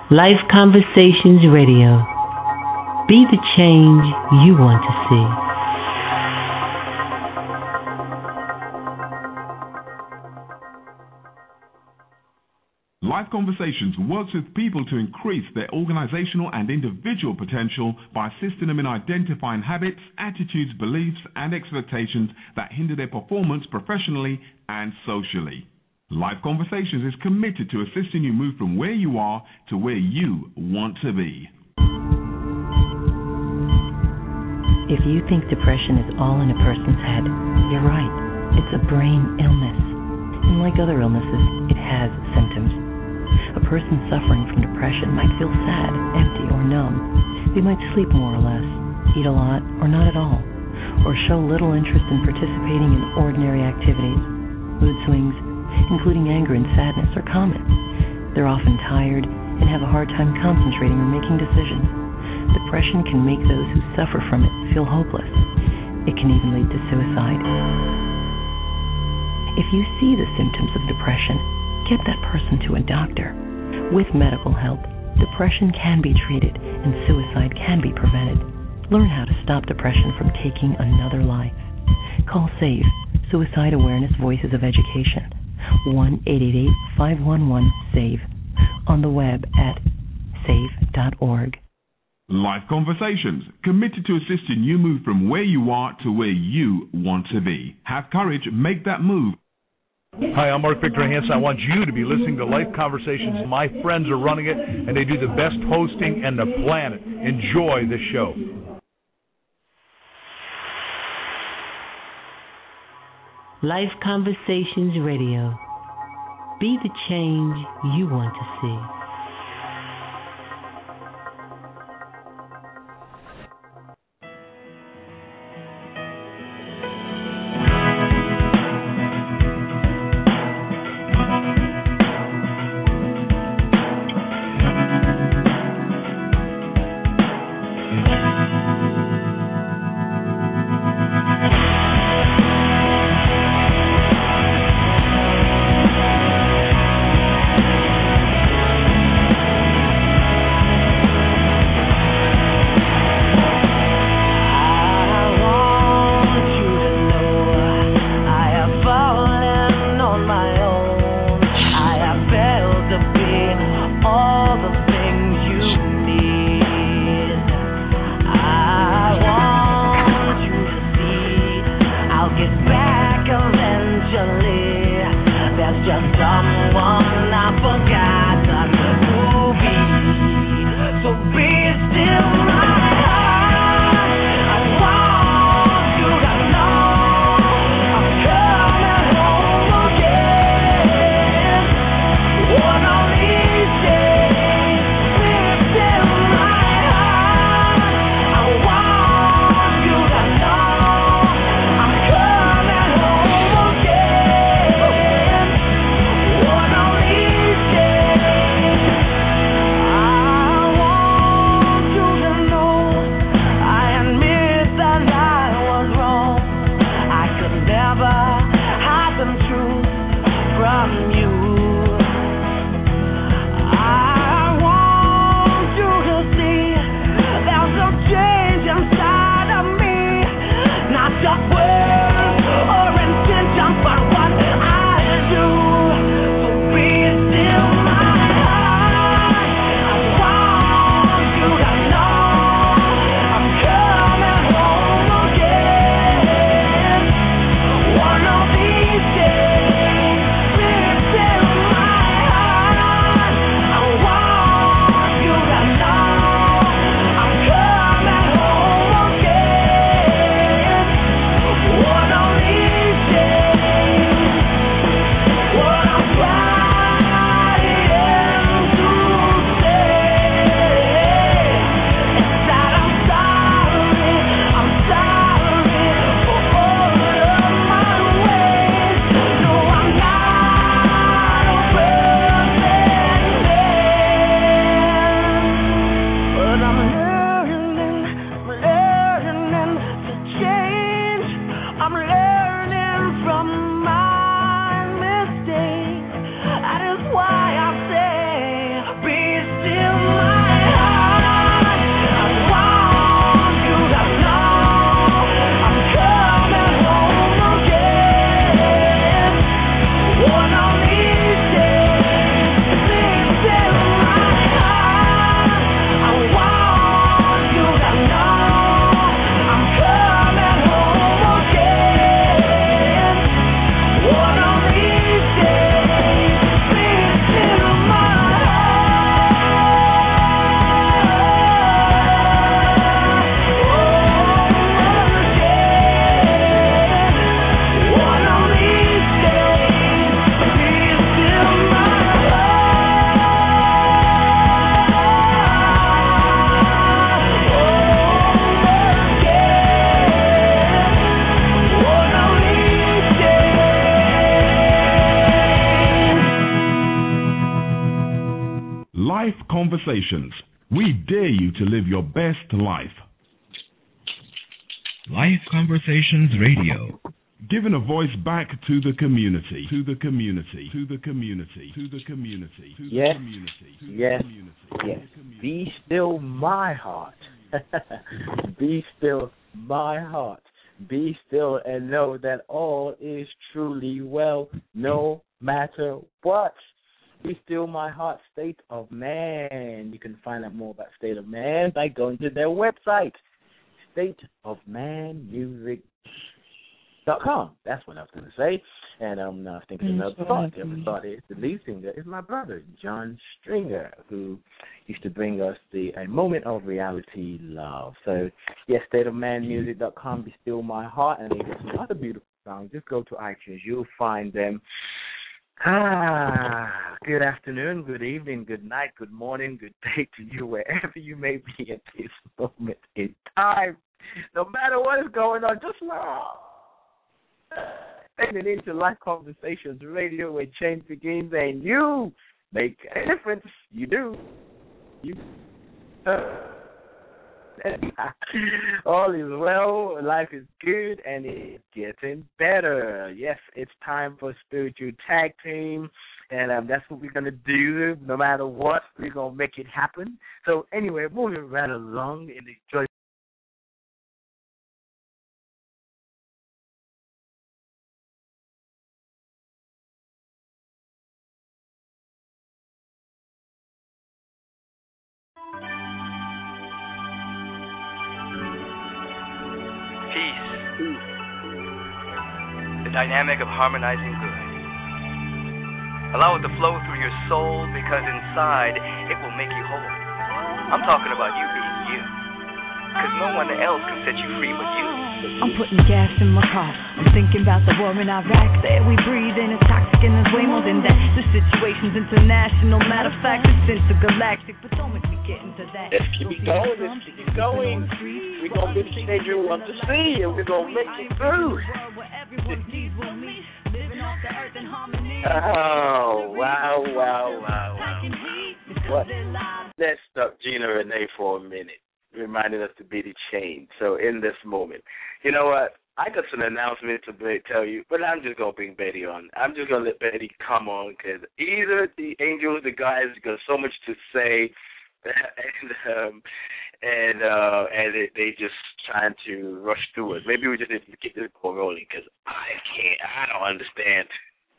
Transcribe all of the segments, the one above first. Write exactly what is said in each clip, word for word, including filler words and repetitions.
Life Conversations Radio. Be the change you want to see. Life Conversations works with people to increase their organizational and individual potential by assisting them in identifying habits, attitudes, beliefs, and expectations that hinder their performance professionally and socially. Life Conversations is committed to assisting you move from where you are to where you want to be. If you think depression is all in a person's head, you're right. It's a brain illness. And like other illnesses, it has symptoms. A person suffering from depression might feel sad, empty, or numb. They might sleep more or less, eat a lot or not at all, or show little interest in participating in ordinary activities. Mood swings, including anger and sadness, are common. They're often tired and have a hard time concentrating or making decisions. Depression can make those who suffer from it feel hopeless. It can even lead to suicide. If you see the symptoms of depression, get that person to a doctor. With medical help, depression can be treated and suicide can be prevented. Learn how to stop depression from taking another life. Call SAVE, Suicide Awareness Voices of Education, one eight eight eight, five one one, SAVE, on the web at save dot org. Life Conversations, committed to assisting you move from where you are to where you want to be. Have courage, make that move. Hi, I'm Mark Victor Hansen. I want you to be listening to Life Conversations. My friends are running it, and they do the best hosting in the planet. Enjoy the show. Life Conversations Radio. Be the change you want to see. One of these days Life Conversations. We dare you to live your best life. Life Conversations Radio. Giving a voice back to the community, to the community, to the community, to the community, to the yes, community, to yes, the community. yes. Be still my heart. Be still my heart. Be still and know that all is truly well, no matter what. Be still my heart, State of Man. You can find out more about State of Man by going to their website, state of man music dot com. That's what I was going to say. And um, I was thinking another thought. The other thought is the lead singer is my brother, John Stringer, who used to bring us the A Moment of Reality Love. So, yes, state of man music dot com, Be Still My Heart, and they get some other beautiful songs. Just go to iTunes. You'll find them. Ah, good afternoon, good evening, good night, good morning, good day to you, wherever you may be at this moment in time. No matter what is going on, just love. Sending into Life Conversations Radio, where change begins, and you make a difference. You do. You. Uh, all is well, life is good, and it's getting better. Yes, it's time for Spiritual Tag Team, and um, that's what we're going to do. No matter what, we're going to make it happen. So anyway, moving right along in the joy. The dynamic of harmonizing good. Allow it to flow through your soul, because inside it will make you whole. I'm talking about you being you, because no one else can set you free but you. I'm putting gas in my car. I'm thinking about the war in Iraq. The air we breathe in is toxic and there's way more than that. The situation's international. Matter of fact, it's intergalactic. But don't make me get into that. Let's keep it going. Let's keep it going. We're going to be the change you want to see, and we're going to make it through. Oh, wow, wow, wow, wow. What? Let's stop Gina Renee for a minute, reminding us to be the change. So in this moment, you know what? I got some announcement to tell you, but I'm just going to bring Betty on. I'm just going to let Betty come on, because either the angels, the guys, got so much to say, and um, and uh, and they, they just trying to rush through it. Maybe we just need to get this ball rolling, because I can't, I don't understand.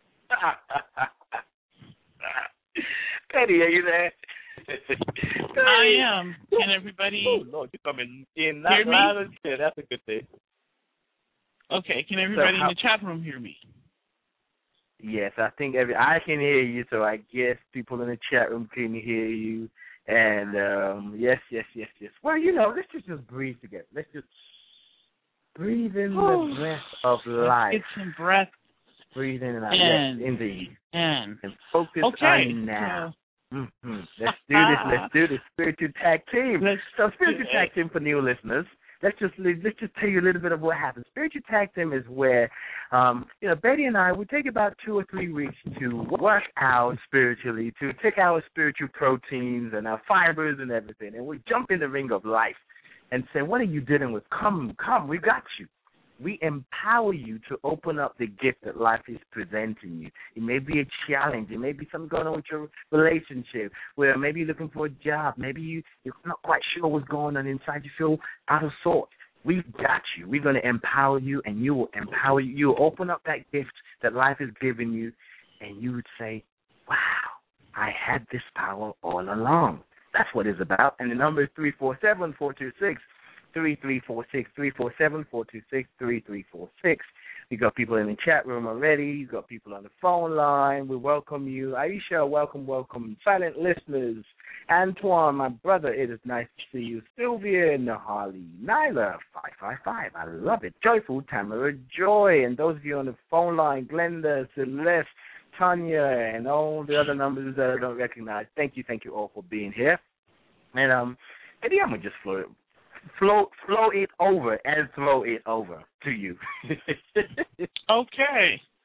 Betty, are you there? I am. Can everybody oh, Lord, you're coming in. hear me? Loud and clear. That's a good thing. Okay, can everybody so how, in the chat room hear me? Yes, I think every I can hear you, so I guess people in the chat room can hear you. And um, yes, yes, yes, yes. Well, you know, let's just, just breathe together. Let's just breathe in the breath of life. Get some breath. Breathe in and out. And, yes, indeed. And, and focus okay, on now. So, mm-hmm. Let's do this. Let's do this. Spiritual Tag Team. Let's, so Spiritual Tag Team for new listeners. Let's just let's just tell you a little bit of what happens. Spiritual Tag Team is where, um, you know, Betty and I would take about two or three weeks to work out spiritually, to take our spiritual proteins and our fibers and everything, and we jump in the ring of life and say, what are you dealing with? Come, come, we got you. We empower you to open up the gift that life is presenting you. It may be a challenge. It may be something going on with your relationship, where maybe you're looking for a job. Maybe you, you're not quite sure what's going on inside. You feel out of sorts. We've got you. We're going to empower you, and you will empower you. You will open up that gift that life has given you, and you would say, wow, I had this power all along. That's what it's about. And the number is three four seven, four two six, three three four six, three four seven, four two six, three three four six. We got people in the chat room already. You got people on the phone line. We welcome you. Aisha, welcome, welcome. Silent listeners. Antoine, my brother, it is nice to see you. Sylvia, Nahali, Nyla, five five five. I love it. Joyful, Tamara, Joy. And those of you on the phone line, Glenda, Celeste, Tanya, and all the other numbers that I don't recognize. Thank you, thank you all for being here. And um, maybe I'm going to just flow it. Flow, flow it over and throw it over to you. okay.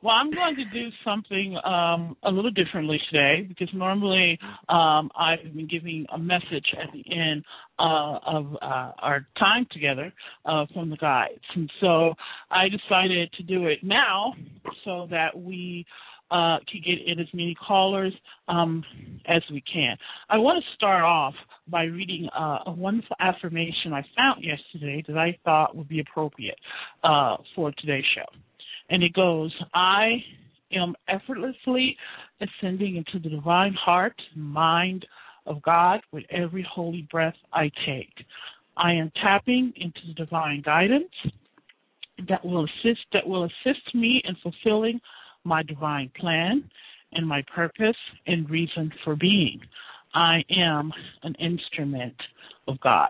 Well, I'm going to do something um, a little differently today because normally um, I've been giving a message at the end uh, of uh, our time together uh, from the guides. And so I decided to do it now so that we uh, can get in as many callers um, as we can. I want to start off by reading uh, a wonderful affirmation I found yesterday that I thought would be appropriate uh, for today's show. And it goes, I am effortlessly ascending into the divine heart and mind of God with every holy breath I take. I am tapping into the divine guidance that will assist that will assist me in fulfilling my divine plan and my purpose and reason for being. I am an instrument of God.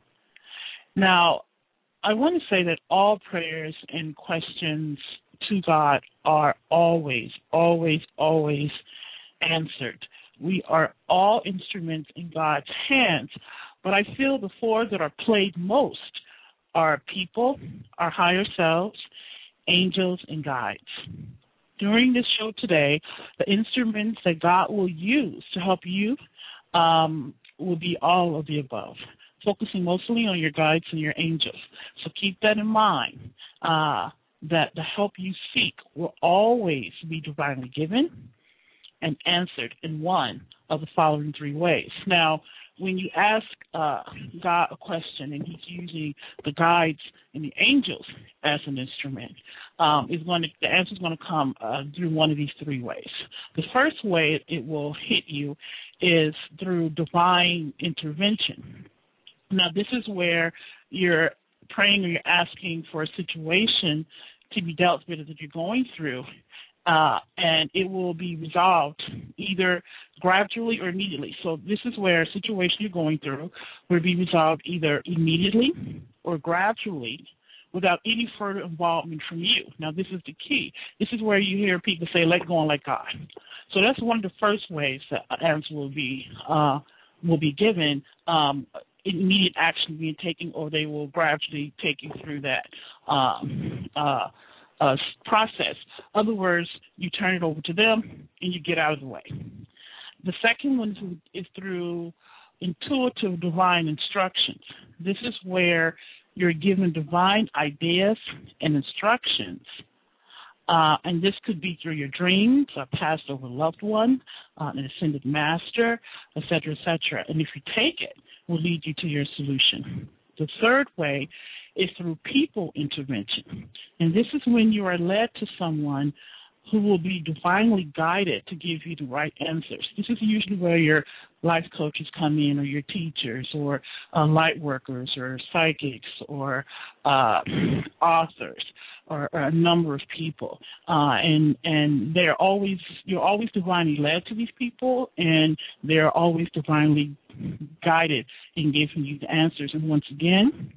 Now, I want to say that all prayers and questions to God are always, always, always answered. We are all instruments in God's hands, but I feel the four that are played most are people, our higher selves, angels, and guides. During this show today, the instruments that God will use to help you um, will be all of the above, focusing mostly on your guides and your angels. So keep that in mind, uh, that the help you seek will always be divinely given and answered in one of the following three ways. Now, when you ask uh, God a question and he's using the guides and the angels as an instrument, um, is going to, the answer is going to come uh, through one of these three ways. The first way it will hit you is through divine intervention. Now, this is where you're praying or you're asking for a situation to be dealt with that you're going through, uh, and it will be resolved either gradually or immediately. So this is where a situation you're going through will be resolved either immediately or gradually without any further involvement from you. Now, this is the key. This is where you hear people say, let go and let God. So that's one of the first ways that an answer will be uh, will be given, um, immediate action being taken, or they will gradually take you through that um, uh, uh, process. In other words, you turn it over to them and you get out of the way. The second one is, is through intuitive divine instructions. This is where you're given divine ideas and instructions. Uh, and this could be through your dreams, a passed over loved one, uh, an ascended master, et cetera, et cetera. And if you take it, it will lead you to your solution. The third way is through people intervention. And this is when you are led to someone who will be divinely guided to give you the right answers. This is usually where your life coaches come in, or your teachers, or uh, light workers, or psychics, or uh, authors, or, or a number of people. Uh, and and they're always, you're always divinely led to these people, and they're always divinely guided in giving you the answers. And once again,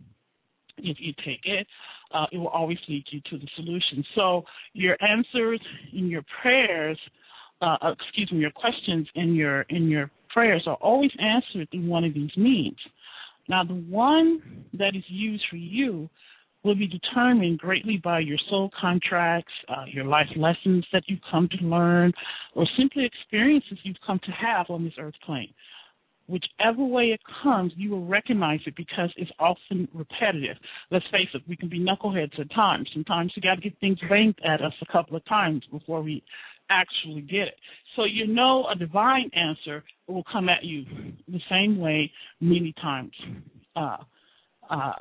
if you take it, uh, it will always lead you to the solution. So your answers in your prayers, uh, excuse me, your questions in your in your prayers are always answered through one of these means. Now, the one that is used for you will be determined greatly by your soul contracts, uh, your life lessons that you've come to learn, or simply experiences you've come to have on this earth plane. Whichever way it comes, you will recognize it because it's often repetitive. Let's face it, we can be knuckleheads at times. Sometimes we got to get things banged at us a couple of times before we actually get it. So you know a divine answer will come at you the same way many times uh, uh,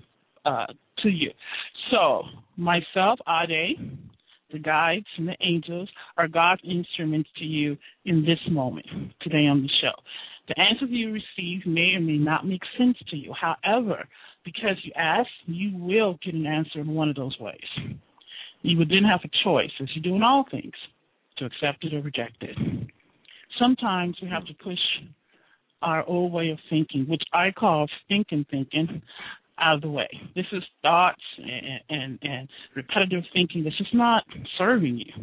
uh, to you. So myself, Ade, the guides and the angels are God's instruments to you in this moment today on the show. The answers you receive may or may not make sense to you. However, because you ask, you will get an answer in one of those ways. You would then have a choice, as you do in all things, to accept it or reject it. Sometimes we have to push our old way of thinking, which I call stinking thinking, out of the way. This is thoughts and, and, and repetitive thinking that's just not serving you.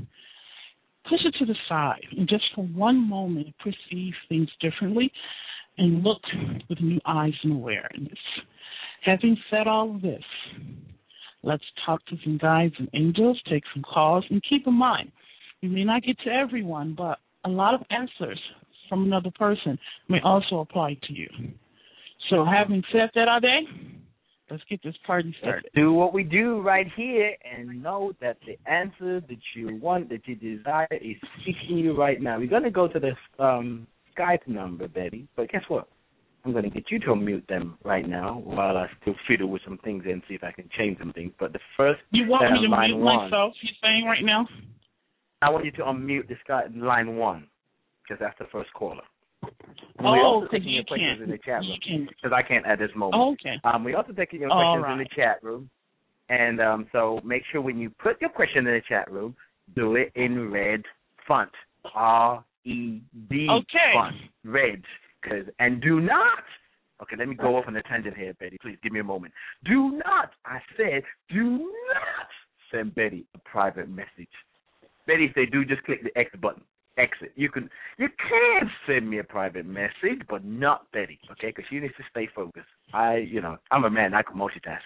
Push it to the side and just for one moment perceive things differently and look with new eyes and awareness. Having said all of this, Let's talk to some guides and angels, take some calls, and keep in mind, we may not get to everyone, but a lot of answers from another person may also apply to you. So having said that, Ade, let's get this party started. Let's do what we do right here and know that the answer that you want, that you desire, is seeking you right now. We're going to go to the um, Skype number, Betty, but guess what? I'm going to get you to unmute them right now while I still fiddle with some things and see if I can change some things. But the first You want me to line mute one, myself, you're saying right now? I want you to unmute the Skype line one, because that's the first caller. And Oh, we're also because taking you your questions can't. in the chat room, You can. because I can't at this moment. Oh, okay. Um, we're also taking your All questions in right. the chat room. And um, so make sure when you put your question in the chat room, do it in red font, R E D Okay. font, red. Cause, and do not, okay, let me go off on a tangent here, Betty. Please give me a moment. Do not, I said, do not send Betty a private message. Betty, if they do, just click the X button. Exit. You can you can send me a private message, but not Betty, okay? Because she needs to stay focused. I, you know, I'm a man. I can multitask.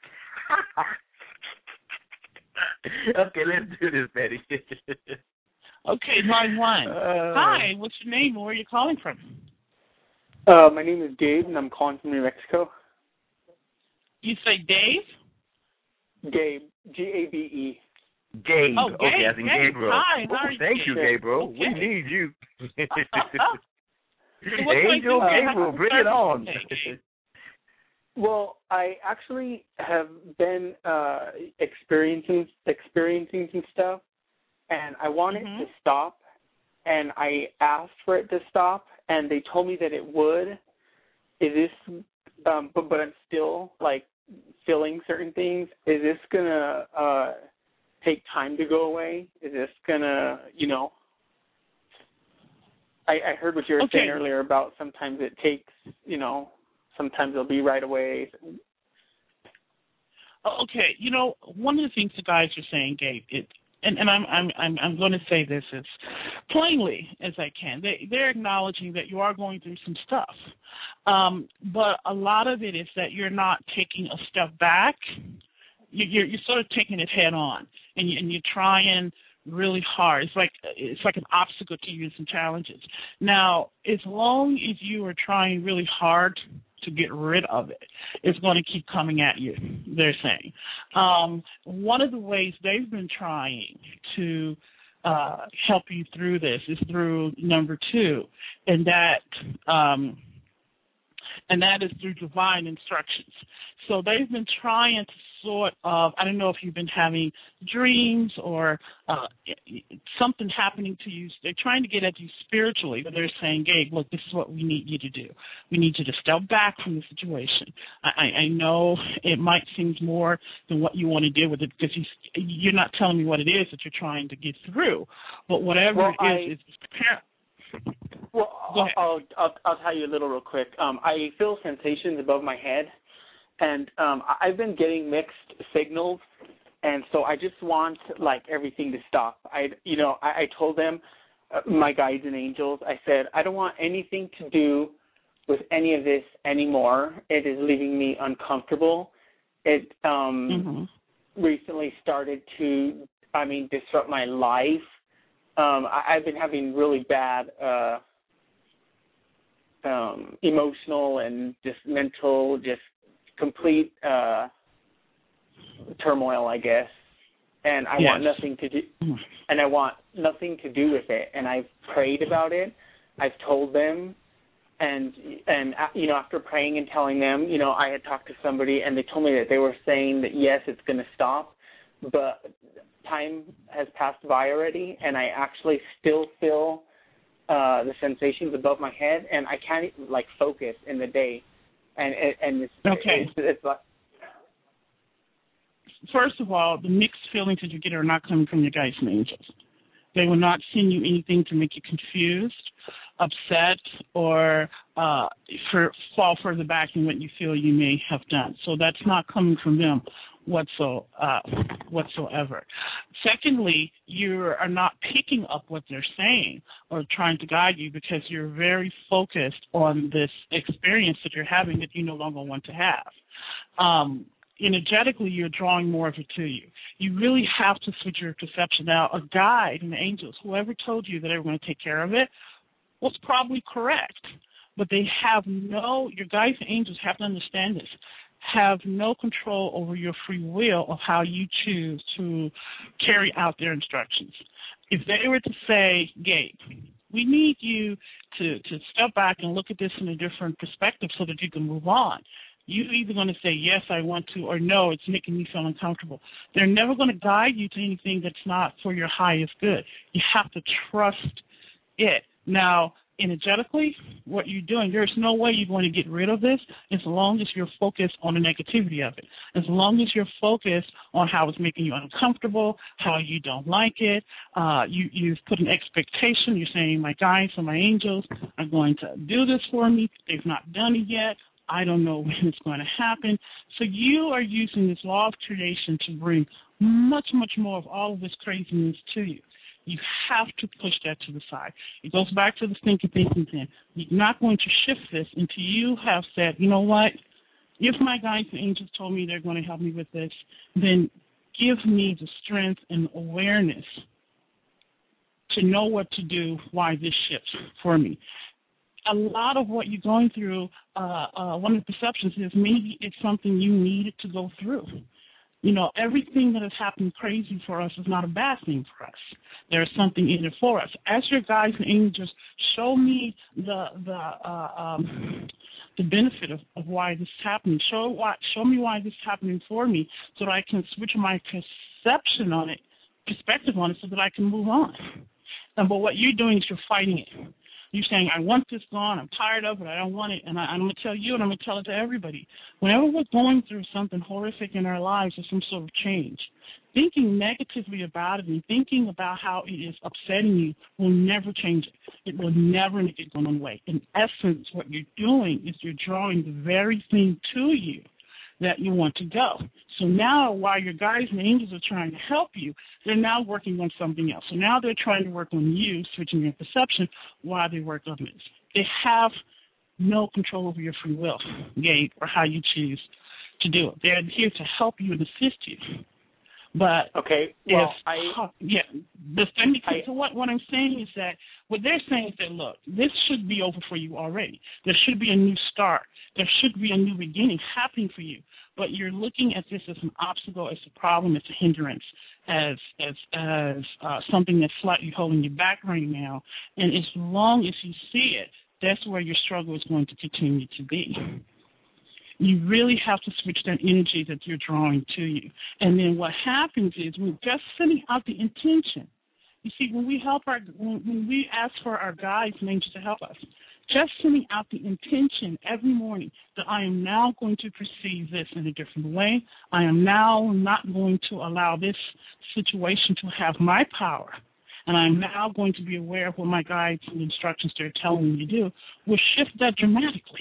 Okay, let's do this, Betty. Okay, line one. Uh, Hi, what's your name and where are you calling from? Uh, my name is Gabe, and I'm calling from New Mexico. You say Dave? Gabe, G A B E. Gabe. Oh, okay, Gabe, as in Gabe. Gabriel. Hi, Oh, how are you thank you, doing? Gabriel. Okay. We need you. So what can I Angel do? I have Gabriel, to bring start it on. today. Well, I actually have been uh, experiencing experiencing some stuff, and I want Mhm. it to stop, and I asked for it to stop, and they told me that it would. Is this, um, but, but I'm still, like, feeling certain things. Is this going to uh, take time to go away? Is this going to, you know, I, I heard what you were Okay. saying earlier about sometimes it takes, you know, sometimes it'll be right away. Okay, you know, one of the things the guys are saying, Gabe, it, and, and I'm I'm I'm I'm going to say this as plainly as I can. They they're acknowledging that you are going through some stuff, um, but a lot of it is that you're not taking a step back. You, you're you're sort of taking it head on, and you, and you're trying really hard. It's like it's like an obstacle to you and some challenges. Now, as long as you are trying really hard to get rid of it, it's going to keep coming at you, they're saying. Um, one of the ways they've been trying to uh, help you through this is through number two, and that um, and that is through divine instructions. So they've been trying to sort of, I don't know if you've been having dreams or uh, something happening to you. They're trying to get at you spiritually, but they're saying, Gabe, look, this is what we need you to do. We need you to step back from the situation. I, I know it might seem more than what you want to deal with it because you, you're not telling me what it is that you're trying to get through. But whatever Well, it I, is, it's prepare. Well, Go ahead. I'll, I'll I'll tell you a little real quick. Um, I feel sensations above my head, and um, I've been getting mixed signals, and so I just want like everything to stop. I you know I, I told them, uh, my guides and angels, I said I don't want anything to do with any of this anymore. It is leaving me uncomfortable. It um, mm-hmm. recently started to I mean disrupt my life. Um, I, I've been having really bad uh, um, emotional and just mental, just complete uh, turmoil, I guess. And I yes. want nothing to do, and I want nothing to do with it. And I've prayed about it. I've told them, and and you know, after praying and telling them, you know, I had talked to somebody, and they told me that they were saying that yes, it's going to stop, but time has passed by already, and I actually still feel uh, the sensations above my head, and I can't like focus in the day, and and it's okay. It's, it's like. First of all, the mixed feelings that you get are not coming from your guides and angels. They will not send you anything to make you confused, upset, or uh, for fall further back in what you feel you may have done. So that's not coming from them. Whatso, uh, whatsoever. Secondly, you are not picking up what they're saying or trying to guide you because you're very focused on this experience that you're having that you no longer want to have. Um, energetically you're drawing more of it to you. You really have to switch your perception. Now, a guide and the angels, whoever told you that they were going to take care of it, was probably correct. But they have no, your guides and angels have to understand this, have no control over your free will of how you choose to carry out their instructions. If they were to say, Gabe, we need you to, to step back and look at this in a different perspective so that you can move on, you're either going to say, yes, I want to, or no, it's making me feel uncomfortable. They're never going to guide you to anything that's not for your highest good. You have to trust it. Now, energetically, what you're doing, there's no way you're going to get rid of this as long as you're focused on the negativity of it. As long as you're focused on how it's making you uncomfortable, how you don't like it, uh, you, you've put an expectation. You're saying, my guides or my angels are going to do this for me. They've not done it yet. I don't know when it's going to happen. So you are using this law of creation to bring much, much more of all of this craziness to you. You have to push that to the side. It goes back to the thinking, thinking thing. You're not going to shift this until you have said, you know what, if my guides and angels told me they're going to help me with this, then give me the strength and awareness to know what to do, why this shifts for me. A lot of what you're going through, uh, uh, one of the perceptions is maybe it's something you needed to go through. You know, everything that has happened crazy for us is not a bad thing for us. There's something in it for us. As your guides and angels show me the the uh, um, the benefit of, of why this is happening. Show why, show me why this is happening for me, so that I can switch my perception on it, perspective on it, so that I can move on. And but what you're doing is you're fighting it. You're saying, I want this gone, I'm tired of it, I don't want it, and I, I'm going to tell you and I'm going to tell it to everybody. Whenever we're going through something horrific in our lives or some sort of change, thinking negatively about it and thinking about how it is upsetting you will never change it. It will never make it go away. In essence, what you're doing is you're drawing the very thing to you that you want to go. So now, while your guides and angels are trying to help you, they're now working on something else. So now they're trying to work on you, switching your perception, while they work on this. They have no control over your free will, Gabe, or how you choose to do it. They're here to help you and assist you. But okay, well, if, I yeah, the thing, I, so what, what I'm saying is that what they're saying is that, look, this should be over for you already. There should be a new start. There should be a new beginning happening for you. But you're looking at this as an obstacle, as a problem, as a hindrance, as as as uh, something that's slightly holding you back right now. And as long as you see it, that's where your struggle is going to continue to be. You really have to switch that energy that you're drawing to you. And then what happens is we're just sending out the intention. You see, when we help our, when, when we ask for our guides and angels to help us, just sending out the intention every morning that I am now going to perceive this in a different way. I am now not going to allow this situation to have my power. And I'm now going to be aware of what my guides and instructions they're telling me to do will shift that dramatically.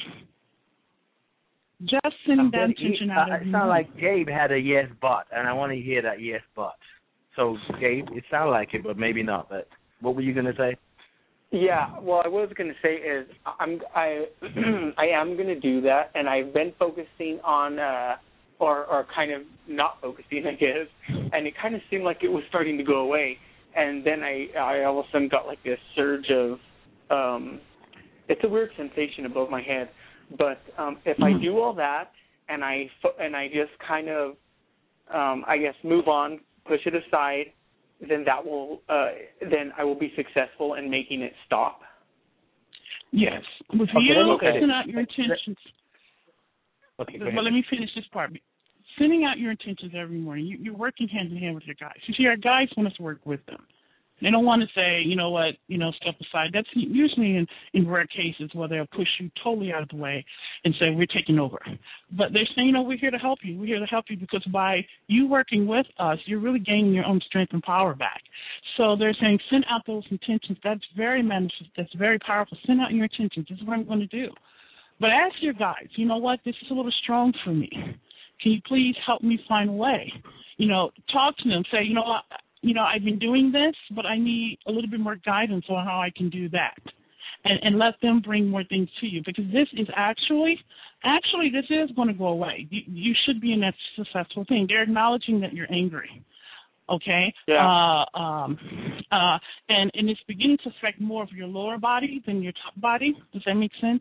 Just sending that intention out every morning. It sounds like Gabe had a yes but, and I want to hear that yes but. So, Gabe, it sounded like it, but maybe not. But what were you going to say? Yeah, well, I was going to say is I'm I I am going to do that, and I've been focusing on uh, or or kind of not focusing, I guess, and it kind of seemed like it was starting to go away, and then I I all of a sudden got like this surge of um, it's a weird sensation above my head, but um, if I do all that and I and I just kind of um, I guess move on, push it aside, then that will, uh, then I will be successful in making it stop. Yes. If okay, you okay. send out your intentions, okay, well, let me finish this part. Sending out your intentions every morning, you, you're working hand in hand with your guides. You see, our guides want us to work with them. They don't want to say, you know what, you know, step aside. That's usually in, in rare cases where they'll push you totally out of the way and say, we're taking over. But they're saying, you know, we're here to help you. We're here to help you because by you working with us, you're really gaining your own strength and power back. So they're saying, send out those intentions. That's very manifest. That's very powerful. Send out your intentions. This is what I'm going to do. But ask your guides, you know what, this is a little strong for me. Can you please help me find a way? You know, talk to them. Say, you know what, You know, I've been doing this, but I need a little bit more guidance on how I can do that. and, and let them bring more things to you, because this is actually, actually, this is going to go away. You, you should be in that successful thing. They're acknowledging that you're angry. Okay. Yeah. Uh, um, uh, and and it's beginning to affect more of your lower body than your top body. Does that make sense?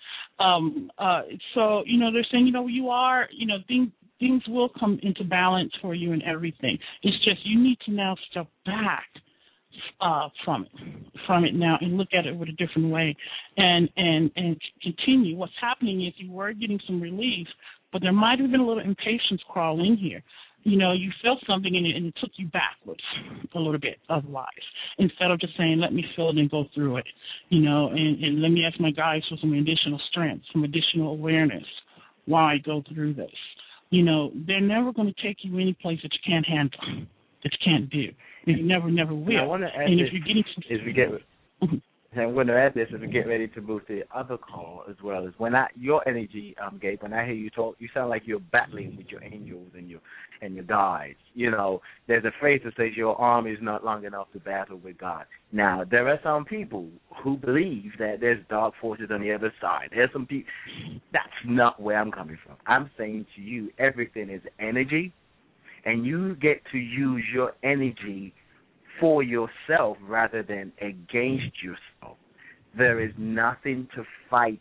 Um, uh, so you know they're saying you know you are you know things things will come into balance for you and everything. It's just you need to now step back uh, from it, from it now, and look at it with a different way, and and and continue. What's happening is you were getting some relief, but there might have been a little impatience crawl in here. You know, you felt something and it, and it took you backwards a little bit otherwise, instead of just saying, let me feel it and go through it, you know, and, and let me ask my guides for some additional strength, some additional awareness while I go through this. You know, they're never going to take you any place that you can't handle, that you can't do. And you never, never will. I want to add and this, if you're getting some... as we get... I'm going to add this as we get ready to move to the other call as well. Is when I, your energy, um, Gabe, when I hear you talk, you sound like you're battling with your angels and your and your guides. You know, there's a phrase that says your arm is not long enough to battle with God. Now, there are some people who believe that there's dark forces on the other side. There's some people. That's not where I'm coming from. I'm saying to you, everything is energy, and you get to use your energy for yourself rather than against yourself. There is nothing to fight.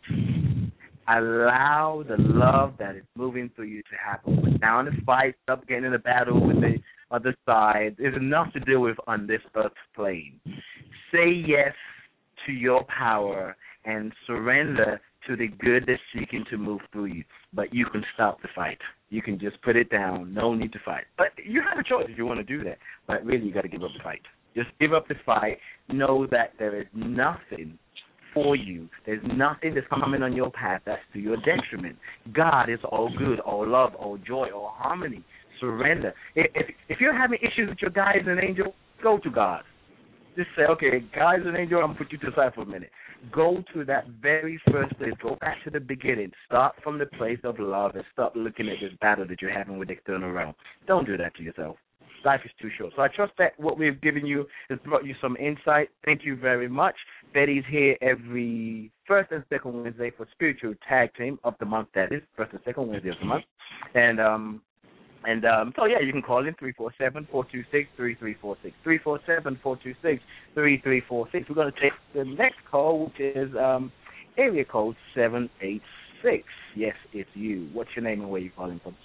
Allow the love that is moving through you to happen. Put down the fight, stop getting in a battle with the other side. There's enough to deal with on this earth plane. Say yes to your power and surrender to the good that's seeking to move through you. But you can stop the fight. You can just put it down. No need to fight. But you have a choice if you want to do that. But really, you got to give up the fight. Just give up the fight. Know that there is nothing for you. There's nothing that's coming on your path that's to your detriment. God is all good, all love, all joy, all harmony. Surrender. If, if, if you're having issues with your guides and angel, go to God. Just say, okay, guides and angel, I'm going to put you to the side for a minute. Go to that very first place. Go back to the beginning. Start from the place of love and stop looking at this battle that you're having with the external realm. Don't do that to yourself. Life is too short. So I trust that what we've given you has brought you some insight. Thank you very much. Betty's here every first and second Wednesday for Spiritual Tag Team of the month, that is, first and second Wednesday of the month. And um, and um, so, yeah, you can call in three four seven, four two six, three three four six, three four seven, four two six, three three four six. We're going to take the next call, which is um, area code seven eight six. Yes, it's you. What's your name and where you calling from?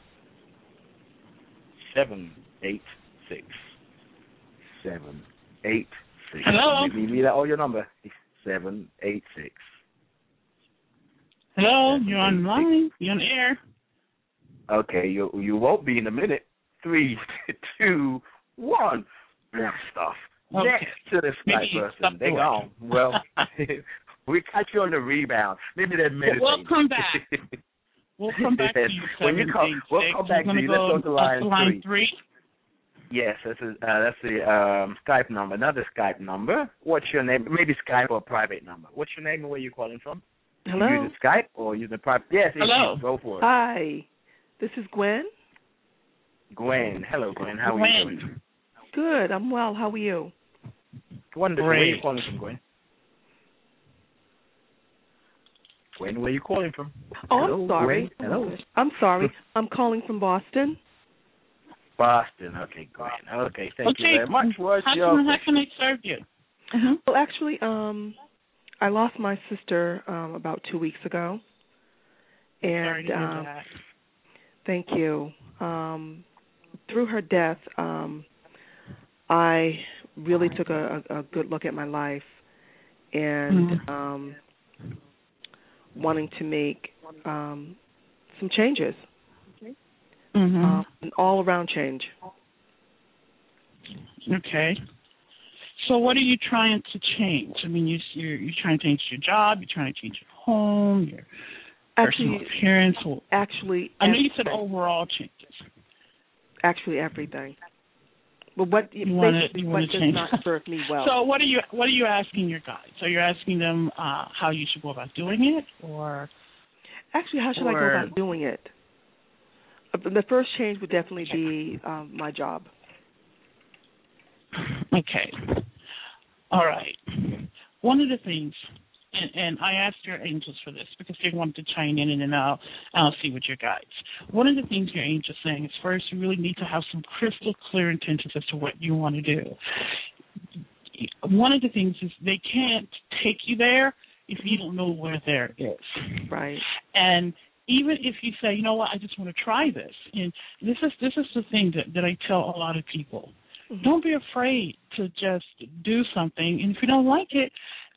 seven eight six. seven eight six. Hello? Let me read out all your number. seven eight six. Hello, you're on the line. You're on the air. Okay, you you won't be in a minute. Three, two, one. Blast off. Okay. Next to the Skype person. They gone. Well, we catch you on the rebound. Maybe they're meditating. We'll come back. We'll come back to you. When you come, we'll come back to you. Let's go to line, line three. three. Yes, that's a, uh, that's the um, Skype number. Another Skype number. What's your name? Maybe Skype or a private number. What's your name and where you calling from? Hello. You use Skype or use a private? Yes. Hello. Yes, go for it. Hi. This is Gwen. Gwen. Hello, Gwen. How Gwen. are you doing? Good. I'm well. How are you? Wonderful. Great. Where are you calling from, Gwen? Gwen, where are you calling from? Oh, Hello, I'm sorry. Gwen. Hello. I'm sorry. I'm calling from Boston. Boston. Okay, Gwen. Okay, thank okay. you very much. What's how, your can, how can I serve you? Uh-huh. Well, actually, um, I lost my sister um, about two weeks ago. And Sorry to hear um, that. Thank you. Um, through her death, um, I really took a, a, a good look at my life and Mm-hmm. um, wanting to make um, some changes, Mm-hmm. uh, an all-around change. Okay. So what are you trying to change? I mean, you, you're, you're trying to change your job, you're trying to change your home, your personal Actually, appearance. Or, actually, I know you said everything. overall changes. Actually, everything. But what You wanna- basically you what wanna does change. not serve me well? So what are you what are you asking your guides? So you're asking them uh, how you should go about doing it, or actually, how should I go or- about doing it? Uh, The first change would definitely be um, my job. Okay. All right. One of the things and, and I asked your angels for this because they wanted to chime in, and then I'll, I'll see what your guides. One of the things your angels are saying is first you really need to have some crystal clear intentions as to what you want to do. One of the things is they can't take you there if you don't know where there is. Right. And even if you say, you know what, I just want to try this, and this is this is the thing that, that I tell a lot of people. Mm-hmm. Don't be afraid to just do something, and if you don't like it,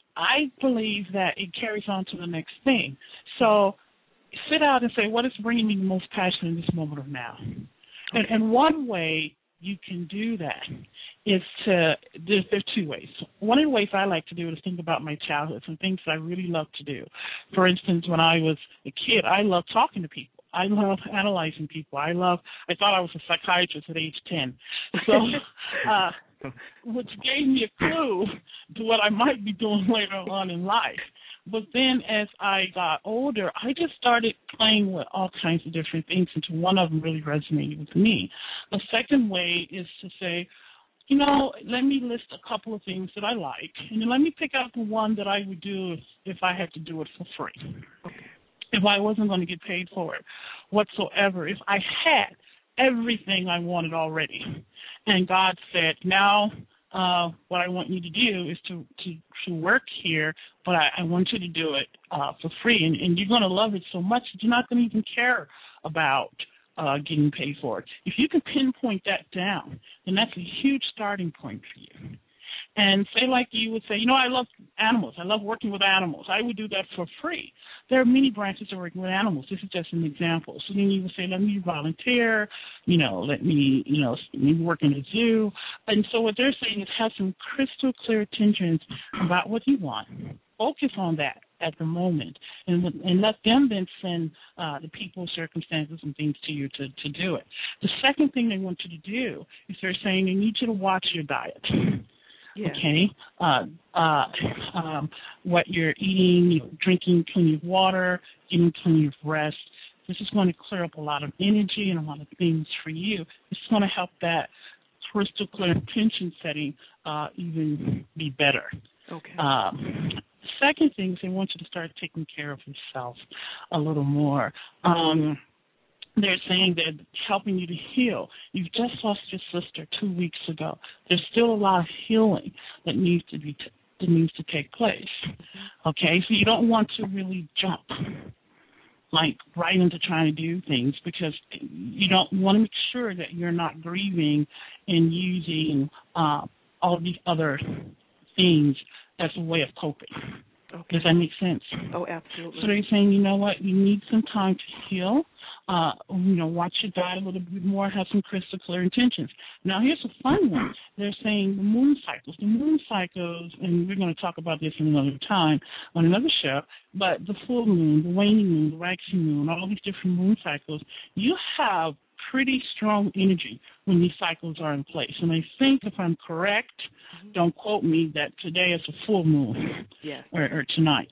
I believe that it carries on to the next thing. So sit out and say, what is bringing me the most passion in this moment of now? Okay. And, and one way you can do that is to, there's, there's two ways. One of the ways I like to do is think about my childhood, some things I really love to do. For instance, when I was a kid, I loved talking to people. I love analyzing people. I love, I thought I was a psychiatrist at age ten. So, uh, which gave me a clue to what I might be doing later on in life. But then as I got older, I just started playing with all kinds of different things until one of them really resonated with me. The second way is to say, you know, let me list a couple of things that I like, and then let me pick out the one that I would do if, if I had to do it for free. Okay. If I wasn't going to get paid for it whatsoever, if I had everything I wanted already, and God said, now uh, what I want you to do is to, to, to work here, but I, I want you to do it uh, for free, and, and you're going to love it so much that you're not going to even care about uh, getting paid for it. If you can pinpoint that down, then that's a huge starting point for you. And say like you would say, you know, I love animals. I love working with animals. I would do that for free. There are many branches of working with animals. This is just an example. So then you would say, let me volunteer, you know, let me, you know, maybe work in a zoo. And so what they're saying is have some crystal clear intentions about what you want. Focus on that at the moment, and and let them then send uh, the people, circumstances, and things to you to, to do it. The second thing they want you to do is they're saying they need you to watch your diet. Yeah. Okay, uh, uh, um, what you're eating, you're drinking plenty of water, getting plenty of rest. This is going to clear up a lot of energy and a lot of things for you. It's going to help that crystal clear intention setting uh, even be better. Okay. Um, second thing is they want you to start taking care of yourself a little more. Um, They're saying they're helping you to heal. You've just lost your sister two weeks ago. There's still a lot of healing that needs to be t- that needs to take place. Okay, so you don't want to really jump like right into trying to do things because you don't you want to make sure that you're not grieving and using uh, all these other things as a way of coping. Okay. Does that make sense? Oh, absolutely. So they're saying, you know what, you need some time to heal. Uh, you know, watch your diet a little bit more, have some crystal clear intentions. Now, here's a fun one. They're saying the moon cycles. The moon cycles, and we're going to talk about this in another time on another show, but the full moon, the waning moon, the waxing moon, all these different moon cycles, you have pretty strong energy when these cycles are in place. And I think, if I'm correct, mm-hmm. don't quote me, that today is a full moon yes. or, or tonight.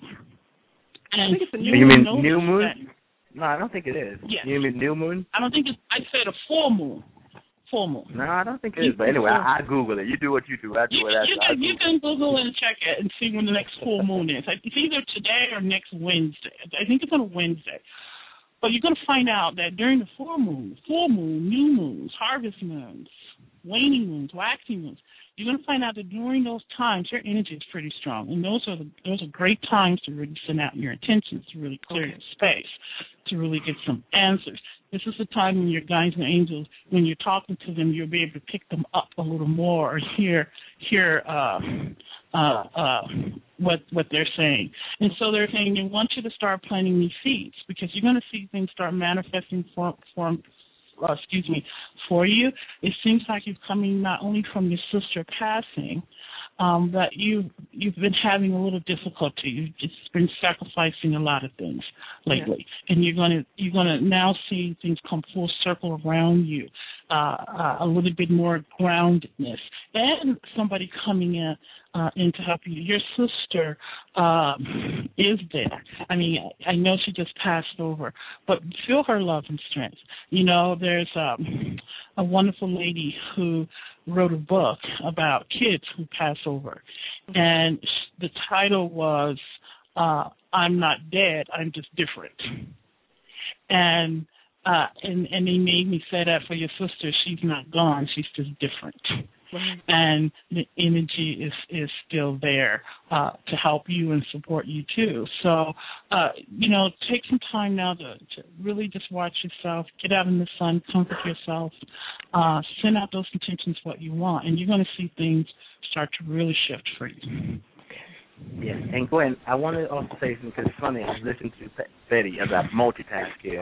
And I think it's a new, you mean new moon? That, no, I don't think it is. Yes. You mean new moon? I don't think it's, I said a full moon. Full moon. No, I don't think it is. But anyway, I, I Google it. You do what you do. I do you, what I do. You can, you can Google it and check it and see when the next full moon is. It's either today or next Wednesday. I think it's on a Wednesday. But you're going to find out that during the full moon, full moon, new moons, harvest moons, waning moons, waxing moons, you're going to find out that during those times, your energy is pretty strong. And those are the, those are great times to really send out your intentions, to really clear okay. your space, to really get some answers. This is the time when your guides and angels, when you're talking to them, you'll be able to pick them up a little more or hear hear uh, uh, uh, what what they're saying. And so they're saying they want you to start planting these seeds because you're going to see things start manifesting for, for uh, excuse me, for you. It seems like you're coming not only from your sister passing, um, but you you've been having a little difficulty. You've just been sacrificing a lot of things lately, yeah. and you're gonna you're gonna now see things come full circle around you. Uh, uh, a little bit more groundedness, and somebody coming in uh, in to help you. Your sister uh, is there. I mean, I know she just passed over, but feel her love and strength. You know, there's um, a wonderful lady who wrote a book about kids who pass over, and the title was uh, I'm not dead, I'm just different. And uh, and and he made me say that for your sister. She's not gone. She's just different. Right. And the energy is is still there uh, to help you and support you too. So, uh, you know, take some time now to, to really just watch yourself, get out in the sun, comfort yourself, uh, send out those intentions what you want, and you're going to see things start to really shift for you. Yeah, and Gwen, I wanted to also say something because it's funny. I was listening to Betty as I multitask here,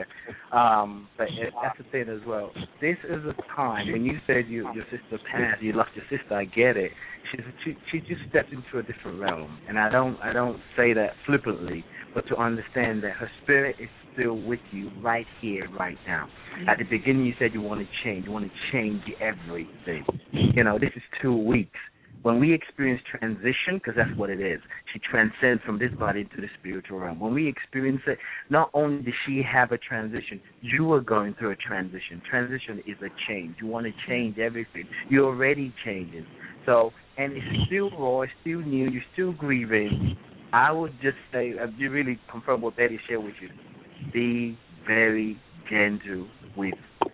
um, but it, that's the thing as well. This is a time when you said you, your sister passed, you lost your sister. I get it. She's, she she just stepped into a different realm, and I don't I don't say that flippantly, but to understand that her spirit is still with you right here, right now. Mm-hmm. At the beginning, you said you want to change, you want to change everything. You know, this is two weeks. When we experience transition, because that's what it is, she transcends from this body to the spiritual realm. When we experience it, not only does she have a transition, you are going through a transition. Transition is a change. You want to change everything. You're already changing. So, and it's still raw, it's still new, you're still grieving. I would just say, uh, you really confirm what Betty shared with you. Be very gentle with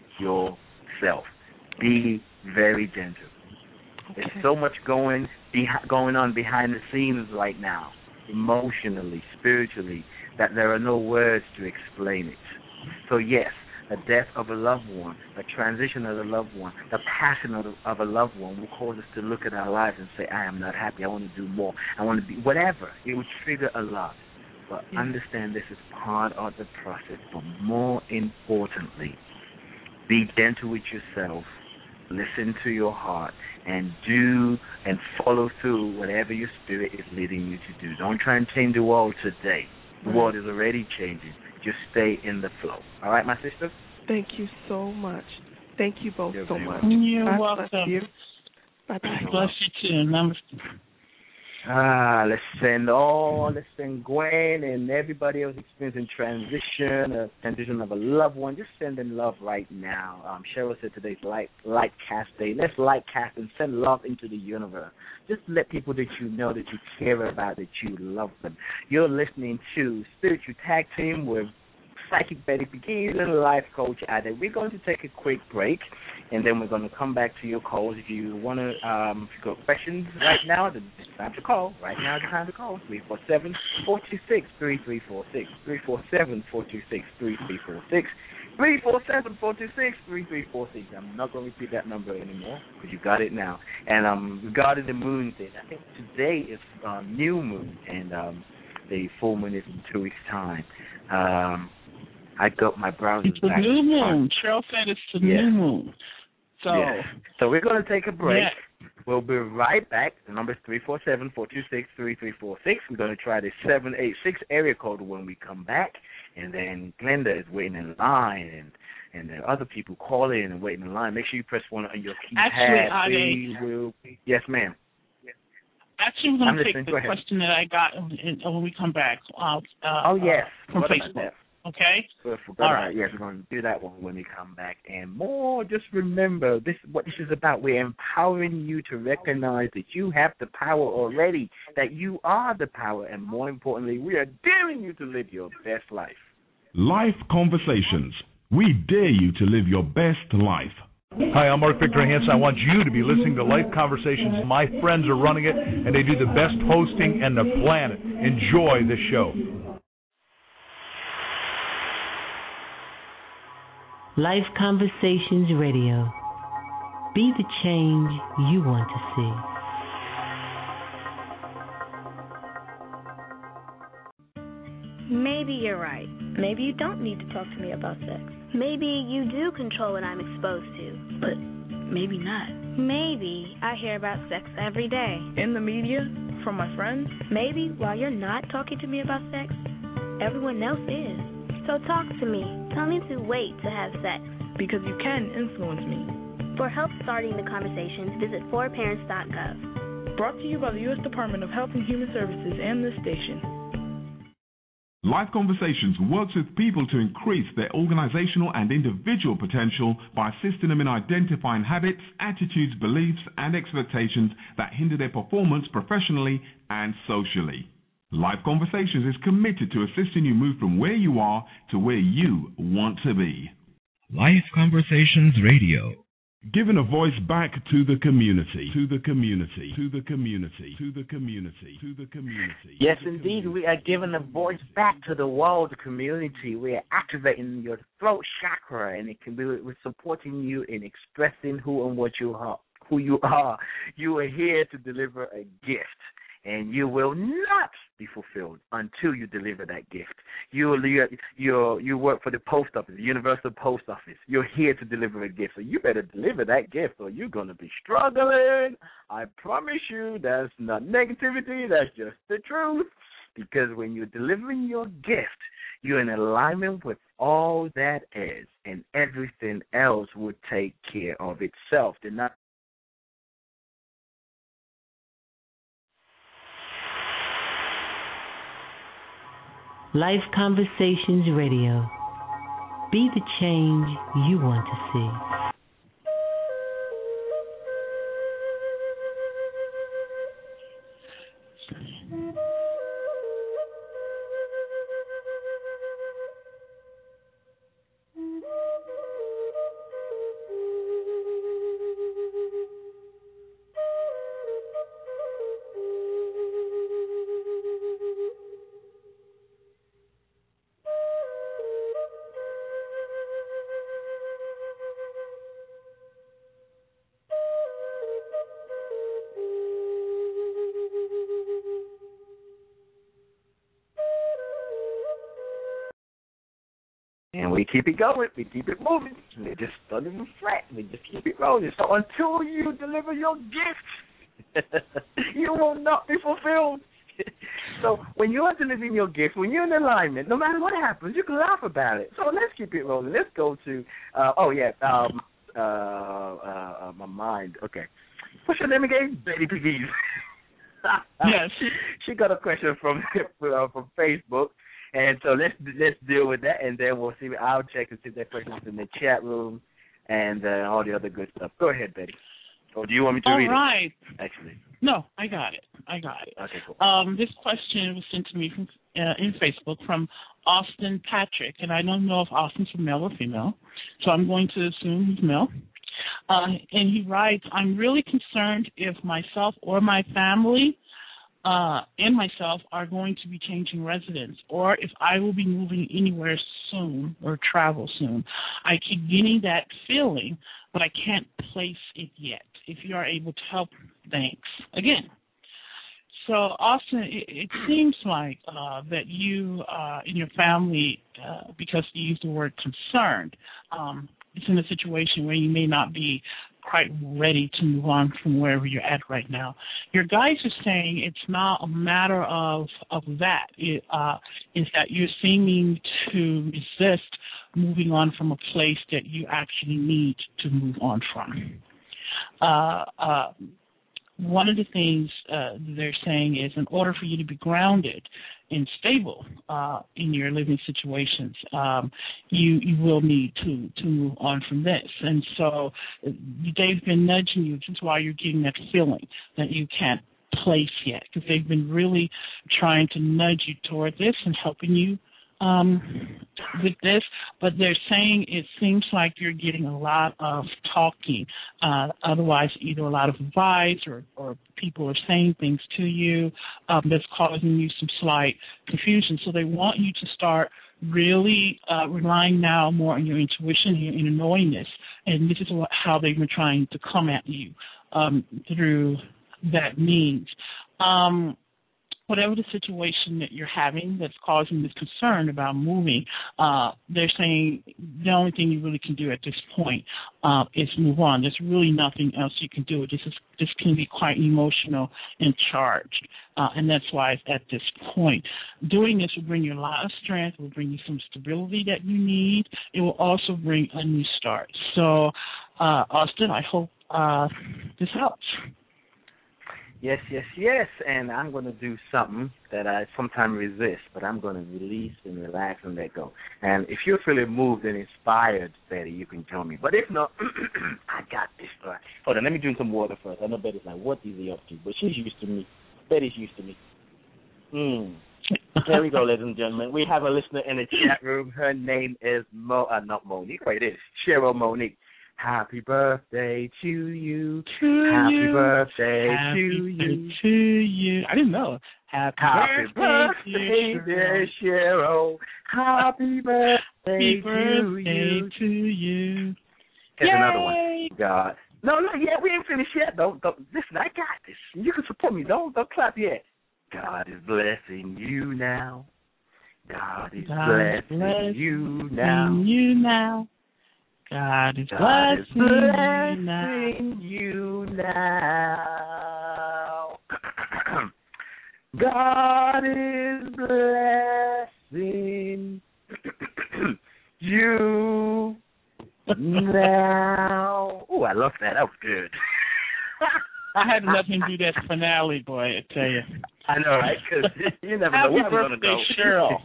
yourself. Be very gentle. There's so much going behi- going on behind the scenes right now, emotionally, spiritually, that there are no words to explain it. So yes, a death of a loved one, a transition of a loved one, the passing of, of a loved one will cause us to look at our lives and say, I am not happy, I want to do more, I want to be, whatever. It would trigger a lot. But yeah. Understand this is part of the process. But more importantly, be gentle with yourself, listen to your heart, and do and follow through whatever your spirit is leading you to do. Don't try and change the world today. The world is already changing. Just stay in the flow. All right, my sister? Thank you so much. Thank you both You're so much. You're God welcome. Bless you. Bye-bye. Bless you too. Namaste. Ah, let's send all, let's send Gwen and everybody else experiencing transition, a transition of a loved one. Just send in love right now. Um, Cheryl said today's light, light cast day. Let's light cast and send love into the universe. Just let people that you know, that you care about, that you love them. You're listening to Spiritual Tag Team with Psychic Betty McGee and Life Coach Ada. We're going to take a quick break, and then we're going to come back to your calls. If you want to, um, if you've got questions right now, it's time to call. Right now is the time to call. three four seven, four two six, three three four six. three four seven, four two six, three three four six. three four seven, four two six, three three four six. I'm not going to repeat that number anymore because you got it now. And um, regarding the moon thing, I think today is um, new moon, and um, the full moon is in two weeks' time. Um, I got my browsers it's the back. new moon. Cheryl said it's the yeah. new moon. So, yeah. so we're going to take a break. Yeah. We'll be right back. The number is three four seven, four two six, three three four six. We're going to try the seven eight six area code when we come back. And then Glenda is waiting in line, and, and there are other people calling and waiting in line. Make sure you press one on your keypad. Actually, we will. Yes, ma'am. Actually, we're going to take the Go question that I got in, in, when we come back. Uh, oh, yes. Uh, from what Facebook. Okay. So All right. Yes, we're going to do that one when we come back. And more, just remember, this what this is about. We're empowering you to recognize that you have the power already, that you are the power, and more importantly, we are daring you to live your best life. Life Conversations. We dare you to live your best life. Hi, I'm Mark Victor Hansen. I want you to be listening to Life Conversations. My friends are running it, and they do the best hosting on the planet. Enjoy the show. Life Conversations Radio. Be the change you want to see. Maybe you're right. Maybe you don't need to talk to me about sex. Maybe you do control what I'm exposed to. But maybe not. Maybe I hear about sex every day. In the media? From my friends? Maybe while you're not talking to me about sex, everyone else is. So talk to me. Tell me to wait to have sex. Because you can influence me. For help starting the conversations, visit four parents dot gov. Brought to you by the U S Department of Health and Human Services and this station. Life Conversations works with people to increase their organizational and individual potential by assisting them in identifying habits, attitudes, beliefs, and expectations that hinder their performance professionally and socially. Life Conversations is committed to assisting you move from where you are to where you want to be. Life Conversations Radio. Giving a voice back to the community, to the community, to the community, to the community, to the community. Yes, indeed, we are giving a voice back to the world, the community. We are activating your throat chakra, and it can be we're supporting you in expressing who and what you are. Who you are. You are here to deliver a gift. And you will not be fulfilled until you deliver that gift. You you you work for the post office, the Universal Post Office. You're here to deliver a gift, so you better deliver that gift, or you're gonna be struggling. I promise you, that's not negativity. That's just the truth. Because when you're delivering your gift, you're in alignment with all that is, and everything else will take care of itself. They're not. Life Conversations Radio. Be the change you want to see. And we keep it going. We keep it moving. We just don't even fret. We just keep it rolling. So until you deliver your gift, you will not be fulfilled. So when you are delivering your gift, when you're in alignment, no matter what happens, you can laugh about it. So let's keep it rolling. Let's go to, uh, oh, yeah, um, uh, uh, uh, my mind. Okay. What's your name again? Betty Pegues. Yes. She got a question from uh, from Facebook. And so let's let's deal with that, and then we'll see. I'll check and see if that person's in the chat room and uh, all the other good stuff. Go ahead, Betty. Or do you want me to all read right. it? Actually. No, I got it. I got it. Okay, cool. Um, this question was sent to me from uh, in Facebook from Austin Patrick, and I don't know if Austin's a male or female, so I'm going to assume he's male. Uh, and he writes, I'm really concerned if myself or my family Uh, and myself are going to be changing residence, or if I will be moving anywhere soon or travel soon. I keep getting that feeling, but I can't place it yet. If you are able to help, thanks. Again. So, Austin, it, it seems like uh, that you uh, and your family, uh, because you used the word concerned, um, it's in a situation where you may not be quite ready to move on from wherever you're at right now. Your guides are saying it's not a matter of of that. It uh, is that you're seeming to resist moving on from a place that you actually need to move on from. Uh, uh, one of the things uh, they're saying is in order for you to be grounded and stable uh, in your living situations, um, you you will need to, to move on from this. And so they've been nudging you just while you're getting that feeling that you can't place yet, because they've been really trying to nudge you toward this and helping you um, with this. But they're saying it seems like you're getting a lot of talking. Uh, otherwise, either a lot of advice or, or people are saying things to you um, that's causing you some slight confusion. So they want you to start really uh, relying now more on your intuition, your inner knowingness. And this is what, how they've been trying to come at you um, through that means. Um, whatever the situation that you're having that's causing this concern about moving, uh, they're saying the only thing you really can do at this point uh, is move on. There's really nothing else you can do. This is this can be quite emotional and charged, uh, and that's why it's at this point. Doing this will bring you a lot of strength, will bring you some stability that you need. It will also bring a new start. So, uh, Austin, I hope uh, this helps. Yes, yes, yes, and I'm going to do something that I sometimes resist, but I'm going to release and relax and let go. And if you're feeling moved and inspired, Betty, you can join me. But if not, I got this. All right. Hold on, let me drink some water first. I know Betty's like, what is he up to? But she's used to me. Betty's used to me. Mm. There we go, ladies and gentlemen. We have a listener in the chat room. Her name is Mo, uh, not Monique. Wait, it is Cheryl Monique. Happy birthday to you. To Happy you. birthday Happy to you. To you. I didn't know. Happy, Happy birthday, birthday, dear dear Cheryl. Happy birthday, Happy to birthday you. to you. Here's Yay. another one. God. No, no, yeah, we ain't finished yet. Don't, don't. Listen, I got this. You can support me. Don't, don't clap yet. God is blessing you now. God is God blessing, blessing you now. You now. God is God is blessing, blessing you now. God is blessing you now. Oh, I love that. That was good. I had to let him do that finale, boy, I tell you. I know, right? Because you never Happy know where we're going to go. Cheryl.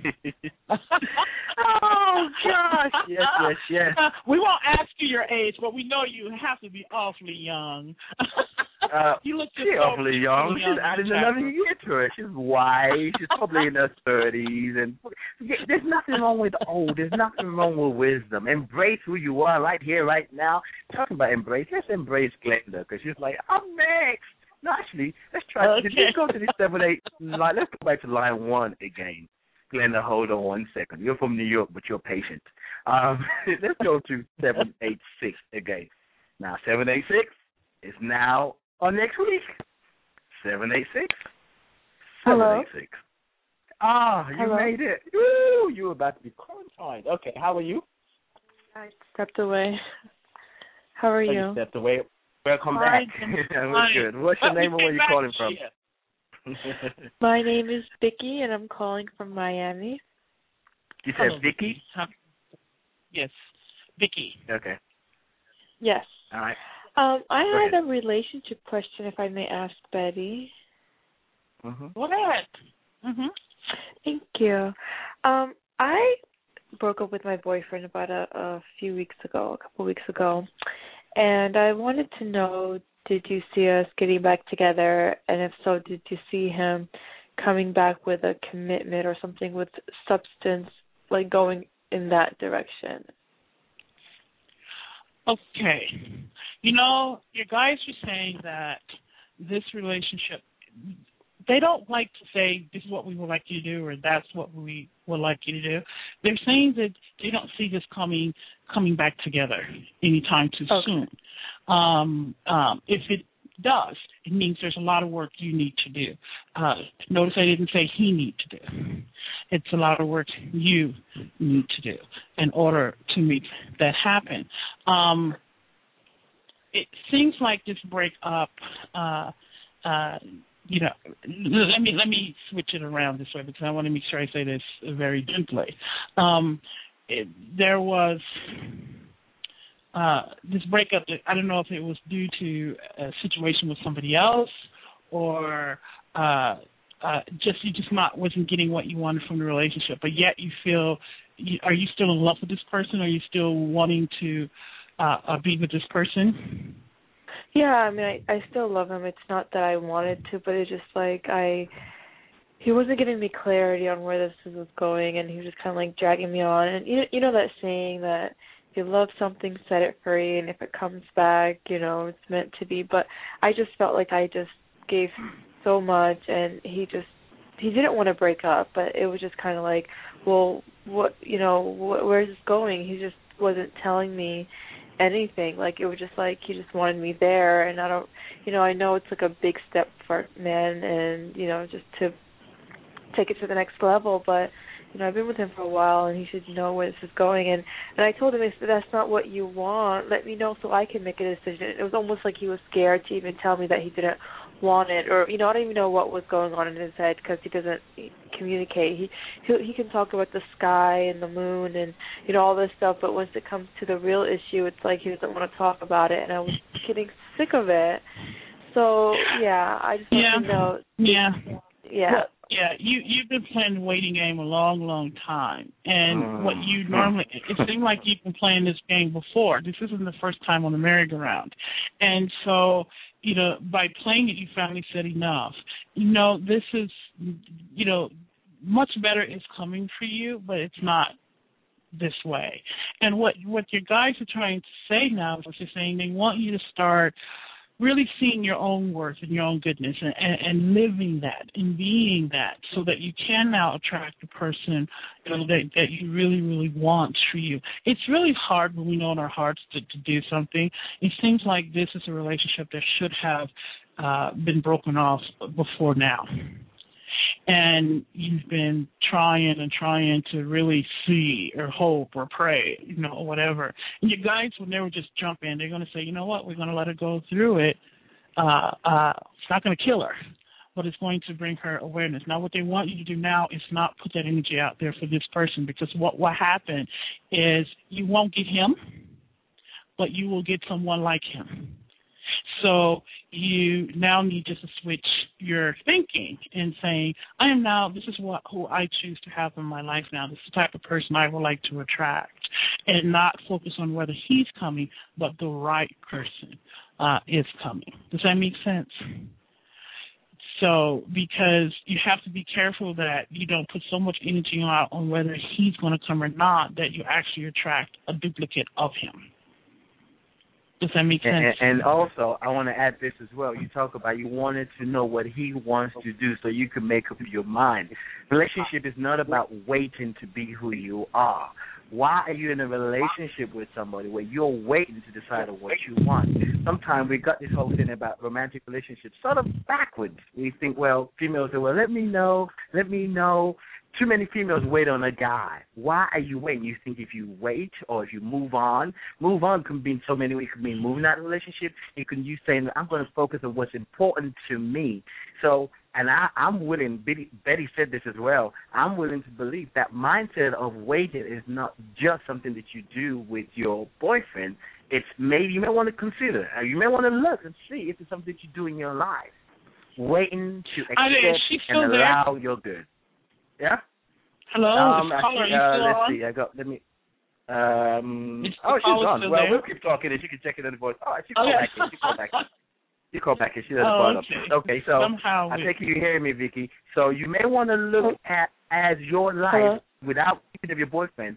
Oh, gosh. Yes, yes, yes. We won't ask you your age, but we know you have to be awfully young. Uh, you look she's so awfully young. young. She's adding another year to her. She's wise. She's probably in her thirties. And there's nothing wrong with old. There's nothing wrong with wisdom. Embrace who you are right here, right now. Talking about embrace, let's embrace Glenda because she's like, I'm next. No, actually, let's try. Okay. Let's go to the seven, eight line. Let's go back to line one again. Glenda, hold on one second. You're from New York, but you're patient. Um, let's go to seven, eight, six again. Now, seven, eight, six is now on next week. Seven, eight, six. Seven, Hello. eight, six. Ah, you Hello. made it. Woo, you were about to be quarantined. Okay, how are you? I stepped away. How are Oh, you? stepped away. Welcome Hi, back. That was good. What's your Let me name and where get you back calling to from? you. My name is Vicky, and I'm calling from Miami. You said Hello, Vicky? Huh? Yes, Vicky. Okay. Yes. All right. Um, I Go had ahead. a relationship question, if I may ask Betty. Mm-hmm. Go ahead. Mm-hmm. Thank you. Um, I broke up with my boyfriend about a, a few weeks ago, a couple weeks ago, and I wanted to know, did you see us getting back together, and if so, did you see him coming back with a commitment or something with substance, like going in that direction? Okay. You know, your guys are saying that this relationship, they don't like to say this is what we would like you to do or that's what we would like you to do. They're saying that they don't see this coming coming back together anytime too Okay. soon. Um, um, if it does, it means there's a lot of work you need to do. Uh, notice I didn't say he need to do. It's a lot of work you need to do in order to make that happen. Um, it seems like this breakup, uh, uh, you know, let me let me switch it around this way because I want to make sure I say this very gently. Um, it, there was uh, this breakup. I don't know if it was due to a situation with somebody else or uh, uh, just you just not wasn't getting what you wanted from the relationship. But yet you feel, you, are you still in love with this person? Are you still wanting to uh, uh, be with this person? Yeah, I mean, I, I still love him. It's not that I wanted to, but it's just like I, he wasn't giving me clarity on where this was going, and he was just kind of like dragging me on. And you, you know that saying that if you love something, set it free, and if it comes back, you know, it's meant to be. But I just felt like I just gave so much, and he just, he didn't want to break up, but it was just kind of like, well, what, you know, wh- where's this going? He just wasn't telling me anything. Like, it was just like he just wanted me there, and I don't, you know, I know it's like a big step for a man, and you know, just to take it to the next level, but you know, I've been with him for a while, and he should know where this is going. And and I told him, if that's not what you want, let me know so I can make a decision. It was almost like he was scared to even tell me that he didn't want it, or you know, I don't even know what was going on in his head because he doesn't communicate. He, he he can talk about the sky and the moon and you know all this stuff, but once it comes to the real issue, it's like he doesn't want to talk about it. And I was getting sick of it. So yeah, I just want Yeah. to know. Yeah. Yeah. Well, yeah, you you've been playing the waiting game a long, long time, and Mm. what you normally it seemed like you've been playing this game before. This isn't the first time on the merry-go-round, and so you know, by playing it, you finally said enough. You know, this is, you know, much better is coming for you, but it's not this way. And what what your guys are trying to say now is they're saying they want you to start really seeing your own worth and your own goodness and, and, and living that and being that so that you can now attract the person, you know, that, that you really, really want for you. It's really hard when we know in our hearts to, to do something. It seems like this is a relationship that should have uh, been broken off before now. And you've been trying and trying to really see or hope or pray, you know, or whatever. And your guides will never just jump in. They're going to say, you know what, we're going to let her go through it. Uh, uh, it's not going to kill her, but it's going to bring her awareness. Now, what they want you to do now is not put that energy out there for this person, because what will happen is you won't get him, but you will get someone like him. So you now need just to switch your thinking and saying, I am now, this is what who I choose to have in my life now. This is the type of person I would like to attract, and not focus on whether he's coming, but the right person uh, is coming. Does that make sense? So because you have to be careful that you don't put so much energy out on whether he's going to come or not, that you actually attract a duplicate of him. Does that make sense? And, and also, I want to add this as well. You talk about you wanted to know what he wants to do so you can make up your mind. Relationship is not about waiting to be who you are. Why are you in a relationship with somebody where you're waiting to decide on what you want? Sometimes we got this whole thing about romantic relationships sort of backwards. We think, well, females say, well, let me know, let me know. Too many females wait on a guy. Why are you waiting? You think if you wait or if you move on, move on can mean so many ways. It can mean moving out of a relationship. It can you saying, I'm going to focus on what's important to me. So, and I, I'm willing, Betty, Betty said this as well, I'm willing to believe that mindset of waiting is not just something that you do with your boyfriend. It's maybe you may want to consider, you may want to look and see if it's something that you do in your life. Waiting to accept I mean, she's still and there. allow your good. Yeah. Hello. Um, actually, actually, uh, still let's on? see. I got. Let me. Um. Is Oh, the she's caller gone. still Well, there? we'll keep talking, and she can check it in the voice. Oh, she called Okay. back in. She called back in. You call back in. She doesn't Oh, brought up. okay. Okay, so Somehow I we- think you hear me, Vicky. So you may want to look at as your life Hello? without thinking of your boyfriend.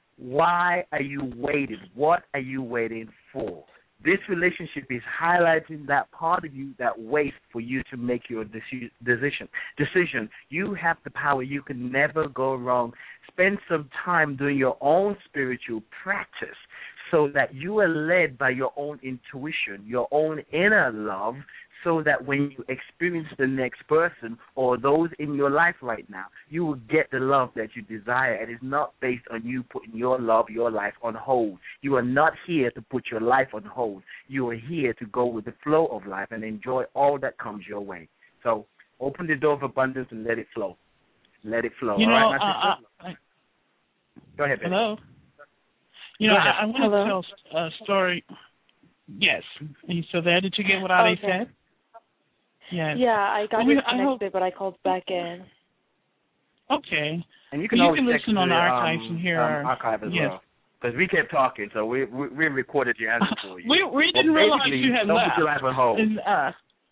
Why are you waiting? What are you waiting for? This relationship is highlighting that part of you that waits for you to make your deci- decision. Decision. You have the power. You can never go wrong. Spend some time doing your own spiritual practice so that you are led by your own intuition, your own inner love, so that when you experience the next person or those in your life right now, you will get the love that you desire. And it's not based on you putting your love, your life on hold. You are not here to put your life on hold. You are here to go with the flow of life and enjoy all that comes your way. So open the door of abundance and let it flow. Let it flow. You know, all right, uh, uh, Go ahead, baby. hello. You Go know, ahead. I, I want Hello? to tell a story. Yes. Are you still there? Did you get what I Okay. said? Yes. Yeah, I got Well, we- I disconnected, hope- but I called back in. Okay. And you can Well, always you can check listen on the, the archives um, and hear um, our archive as yes. well. Because we kept talking, so we we, we recorded your answer for you. We we Well, didn't realize basically, you had don't left. put your life on hold. And, uh,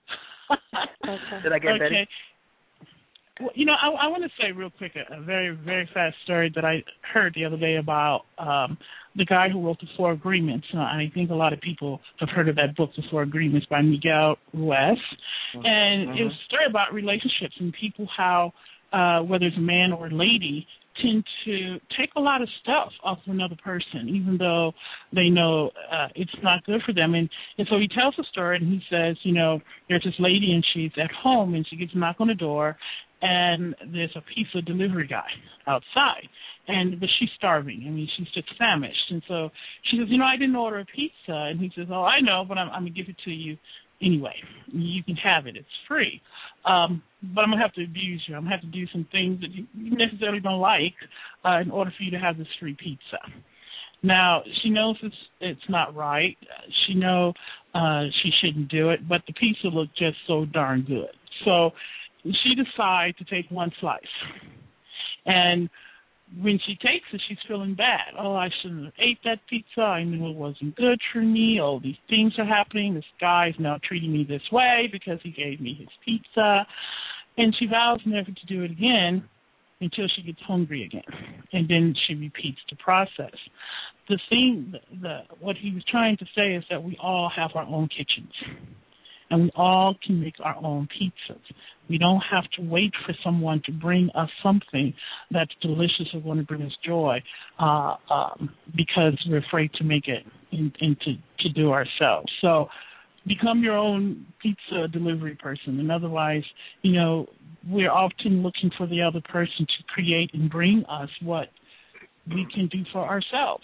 Okay. Did I get okay. Betty? Well, you know, I, I want to say real quick a, a very, very fast story that I heard the other day about um, the guy who wrote the Four Agreements. Uh, I think a lot of people have heard of that book, The Four Agreements, by Miguel Ruiz. Mm-hmm. And Mm-hmm. it was a story about relationships and people how, uh, whether it's a man or a lady, tend to take a lot of stuff off of another person, even though they know uh, it's not good for them. And, and so he tells a story, and he says, you know, there's this lady, and she's at home, and she gets a knock on the door, and there's a pizza delivery guy outside. And but she's starving. I mean, she's just famished. And so she says, you know, I didn't order a pizza. And he says, oh, I know, but I'm, I'm going to give it to you anyway. You can have it. It's free. Um, but I'm going to have to abuse you. I'm going to have to do some things that you necessarily don't like uh, in order for you to have this free pizza. Now, she knows it's, it's not right. She knows uh, she shouldn't do it, but the pizza looked just so darn good. So she decides to take one slice. And when she takes it, she's feeling bad. Oh, I shouldn't have ate that pizza. I knew it wasn't good for me. Oh, these things are happening. This guy's now treating me this way because he gave me his pizza. And she vows never to do it again until she gets hungry again. And then she repeats the process. The thing, the, the what he was trying to say is that we all have our own kitchens. And we all can make our own pizzas. We don't have to wait for someone to bring us something that's delicious or going to bring us joy uh, um, because we're afraid to make it and, and to, to do ourselves. So become your own pizza delivery person. And otherwise, you know, we're often looking for the other person to create and bring us what we can do for ourselves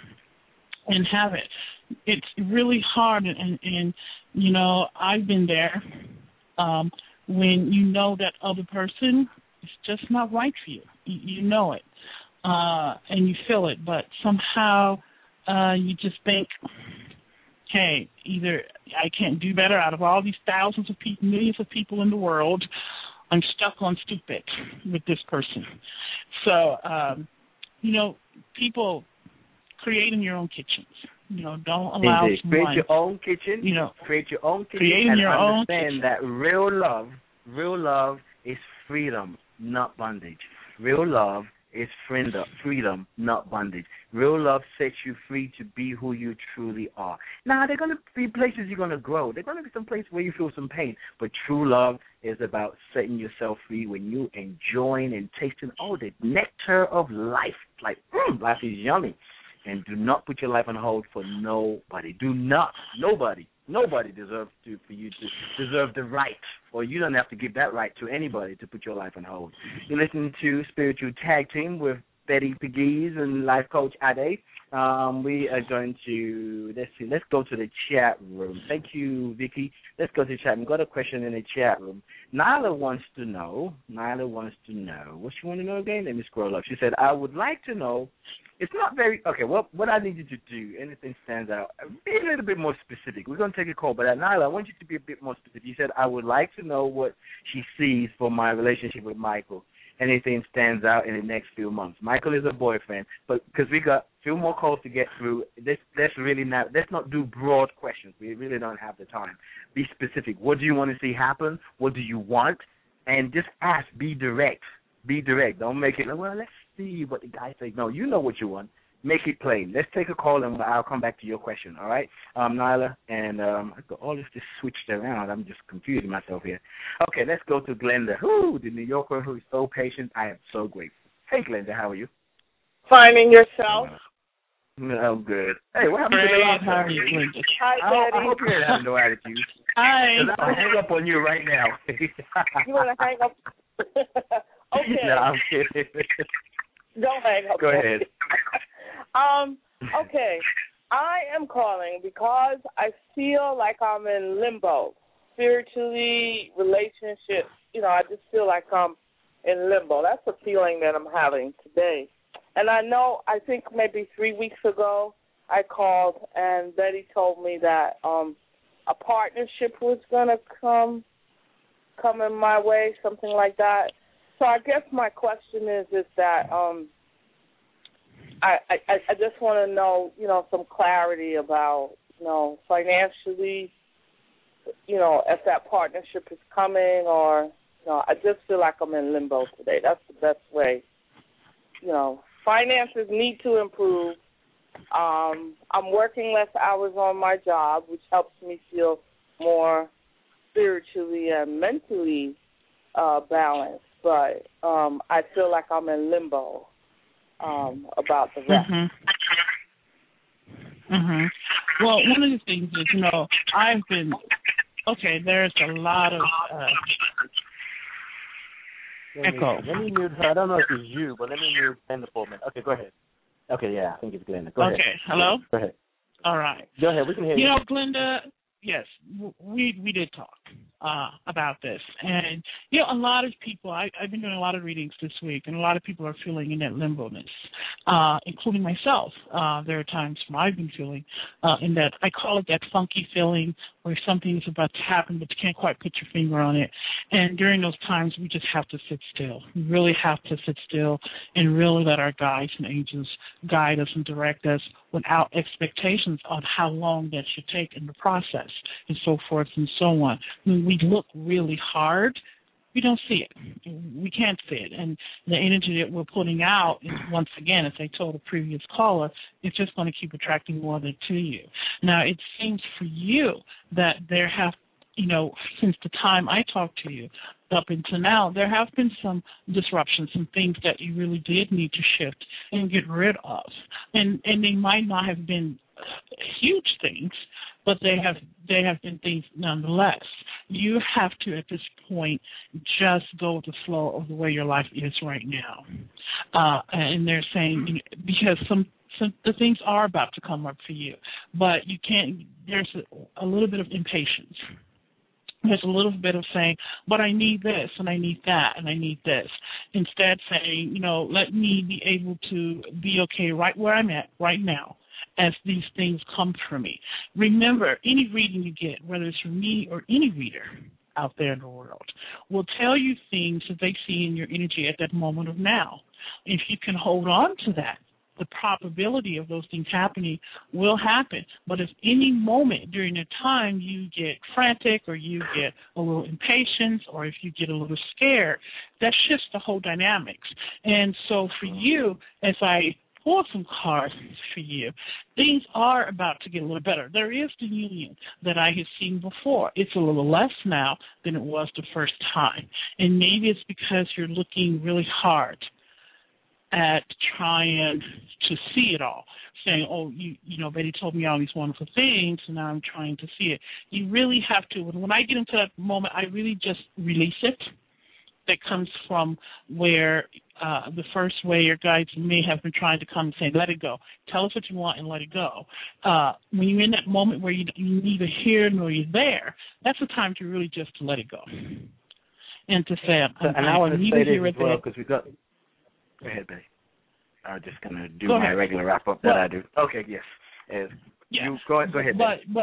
and have it. It's really hard, and, and, and you know, I've been there um, when you know that other person is just not right for you. You, you know it, uh, and you feel it, but somehow uh, you just think, hey, either I can't do better out of all these thousands of people, millions of people in the world, I'm stuck on stupid with this person. So, um, you know, people create in your own kitchens. You know, don't allow Indeed. someone. Create your own kitchen. You know, create your own kitchen creating and your own understand kitchen. that real love, real love is freedom, not bondage. Real love is freedom, freedom, not bondage. Real love sets you free to be who you truly are. Now, there are going to be places you're going to grow. There are going to be some places where you feel some pain. But true love is about setting yourself free when you enjoying and tasting all the nectar of life. Like, mm, life is yummy. And do not put your life on hold for nobody. Do not. Nobody. Nobody deserves to for you to deserve the right, or you don't have to give that right to anybody to put your life on hold. You're listening to Spiritual Tag Team with Betty Pegues and life coach Ade. Um, we are going to, let's see, let's go to the chat room. Thank you, Vicky. Let's go to the chat room. Got a question in the chat room. Nyla wants to know, Nyla wants to know, what she want to know again? Let me scroll up. She said, I would like to know, it's not very, okay, well, what I need you to do, anything stands out, be a little bit more specific. We're going to take a call, but uh, Nyla, I want you to be a bit more specific. You said, I would like to know what she sees for my relationship with Michael. Anything stands out in the next few months. Michael is a boyfriend, but because we got a few more calls to get through, let's, let's really not, let's not do broad questions. We really don't have the time. Be specific. What do you want to see happen? What do you want? And just ask. Be direct. Be direct. Don't make it, well, let's see what the guy says. No, you know what you want. Make it plain. Let's take a call, and I'll come back to your question, all right, um, Nyla? And um, I got all this just switched around. I'm just confusing myself here. Okay, let's go to Glenda. Who, the New Yorker who is so patient. I am so grateful. Hey, Glenda, how are you? Finding yourself. I'm good. Hey, what happened to the last How are you, Glenda? Hi, I, Daddy. I hope you didn't have no attitude. Hi. Because I'll hang up on you right now. You want to hang up? Okay. No, I'm kidding. Don't hang up. Go ahead. Um, okay. I am calling because I feel like I'm in limbo. Spiritually, relationships, you know, I just feel like I'm in limbo. That's the feeling that I'm having today. And I know, I think maybe three weeks ago, I called and Betty told me that um, a partnership was going to come, come in my way, something like that. So I guess my question is, is that um, I, I, I just want to know, you know, some clarity about, you know, financially, you know, if that partnership is coming or, you know, I just feel like I'm in limbo today. That's the best way. You know, finances need to improve. Um, I'm working less hours on my job, which helps me feel more spiritually and mentally uh, balanced. But um, I feel like I'm in limbo um, about the rest. Mm-hmm. Mm-hmm. Well, one of the things is, you know, I've been, okay, there's a lot of uh, let me, echo. Let me mute her. I don't know if it's you, but let me mute Glenda for a minute. Okay, go ahead. Okay, yeah, I think it's Glenda. Go okay, ahead. Okay, hello? Go ahead. All right. Go ahead, we can hear you. You know, Glenda, yes, we we did talk uh, about this. And, you know, a lot of people, I, I've been doing a lot of readings this week, and a lot of people are feeling in that limbo-ness, uh, including myself. Uh, there are times when I've been feeling uh, in that, I call it that funky feeling or if something is about to happen, but you can't quite put your finger on it. And during those times, we just have to sit still. We really have to sit still and really let our guides and angels guide us and direct us without expectations on how long that should take in the process and so forth and so on. When we look really hard, we don't see it. We can't see it. And the energy that we're putting out is, once again, as I told the previous caller, it's just going to keep attracting more of it to you. Now, it seems for you that there have, you know, since the time I talked to you up until now, there have been some disruptions, some things that you really did need to shift and get rid of. And and they might not have been huge things, but they have they have been things nonetheless. You have to, at this point, just go with the flow of the way your life is right now. Uh, and they're saying, because some, some the things are about to come up for you, but you can't, there's a, a little bit of impatience. There's a little bit of saying, but I need this, and I need that, and I need this. Instead saying, you know, let me be able to be okay right where I'm at right now, as these things come for me. Remember, any reading you get, whether it's from me or any reader out there in the world, will tell you things that they see in your energy at that moment of now. If you can hold on to that, the probability of those things happening will happen. But if any moment during the time you get frantic or you get a little impatient or if you get a little scared, that shifts the whole dynamics. And so for you, as I pull some cards for you, things are about to get a little better. There is the union that I had seen before. It's a little less now than it was the first time. And maybe it's because you're looking really hard at trying to see it all, saying, oh, you you know, Betty told me all these wonderful things, and now I'm trying to see it. You really have to, when I get into that moment, I really just release it. That comes from where uh, the first way your guides may have been trying to come and say, let it go. Tell us what you want and let it go. Uh, when you're in that moment where you, you neither here nor you're there, that's the time to really just let it go. And to say, I'm, and I'm, I want to I'm say this here as at well, the because we got... Go ahead, Betty. I'm just going to do go my ahead. regular wrap-up that well, I do. Okay, yes. As yeah. you, go ahead, go ahead, But, Betty. but,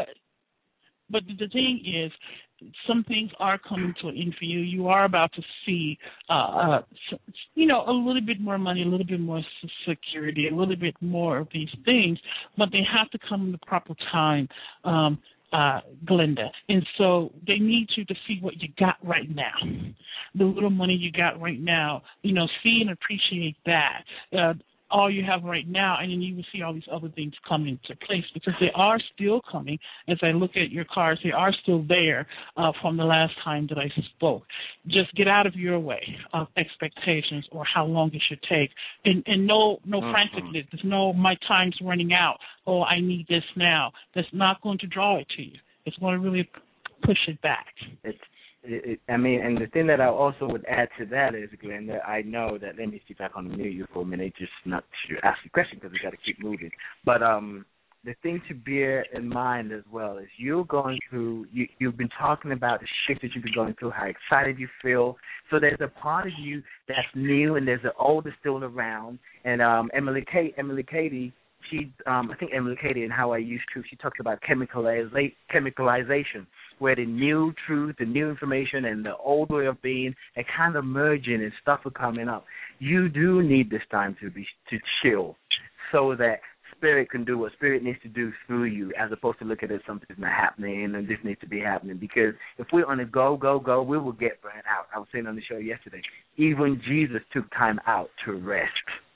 but the thing is, some things are coming to an end for you. You are about to see, uh, you know, a little bit more money, a little bit more security, a little bit more of these things, but they have to come in the proper time, um, uh, Glenda. And so they need you to see what you got right now, the little money you got right now, you know, see and appreciate that. Uh, all you have right now, and then you will see all these other things come into place because they are still coming. As I look at your cards, they are still there uh, from the last time that I spoke. Just get out of your way of expectations or how long it should take, and, and no no mm-hmm. franticness. There's no my time's running out. Oh, I need this now. That's not going to draw it to you. It's going to really push it back. It's It, it, I mean, and the thing that I also would add to that is, Glenn, that I know that, let me see if I can mute you for a minute, just not to ask the question because we got to keep moving. But um, the thing to bear in mind as well is you're going through, you, you've been talking about the shift that you've been going through, how excited you feel. So there's a part of you that's new and there's an older still around. And um, Emily Kate, Emily Katie, she, um, I think Emily Katie and How I Use Truth, she talks about chemicaliza- chemicalization, where the new truth, the new information, and the old way of being are kind of merging and stuff are coming up. You do need this time to be to chill so that Spirit can do what Spirit needs to do through you, as opposed to look at it as something's not happening and this needs to be happening. Because if we're on a go, go, go, we will get burnt out. I was saying on the show yesterday, even Jesus took time out to rest.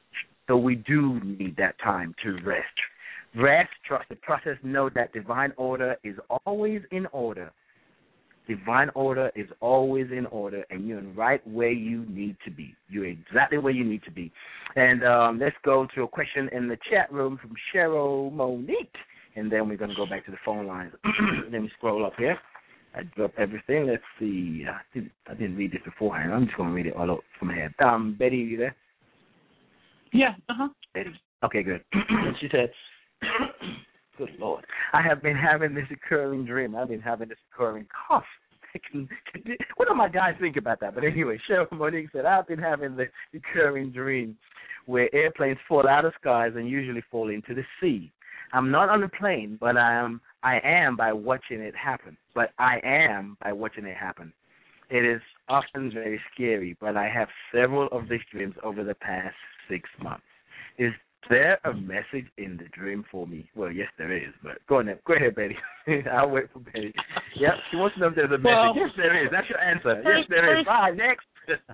So we do need that time to rest. Rest, trust the process, know that divine order is always in order. Divine order is always in order, and you're in right where you need to be. You're exactly where you need to be. And um, let's go to a question in the chat room from Cheryl Monique, and then we're going to go back to the phone lines. Let me scroll up here. I dropped everything. Let's see. I didn't, I didn't read this beforehand. I'm just going to read it all up from here. Um, Betty, are you there? Yeah, uh-huh. Betty. Okay, good. And she said, good Lord, I have been having this recurring dream. I've been having this recurring cough. What do my guys think about that? But anyway, Cheryl Monique said, I've been having the recurring dream where airplanes fall out of skies and usually fall into the sea. I'm not on the plane, but I am. I am by watching it happen. But I am by watching it happen. It is often very scary, but I have several of these dreams over the past six months. Is there a message in the dream for me? Well, yes, there is, but go on, go ahead, Betty. I'll wait for Betty. Yep, she wants to know if there's a message. Well, yes, there is. That's your answer. First, yes, there is. first, Bye, next.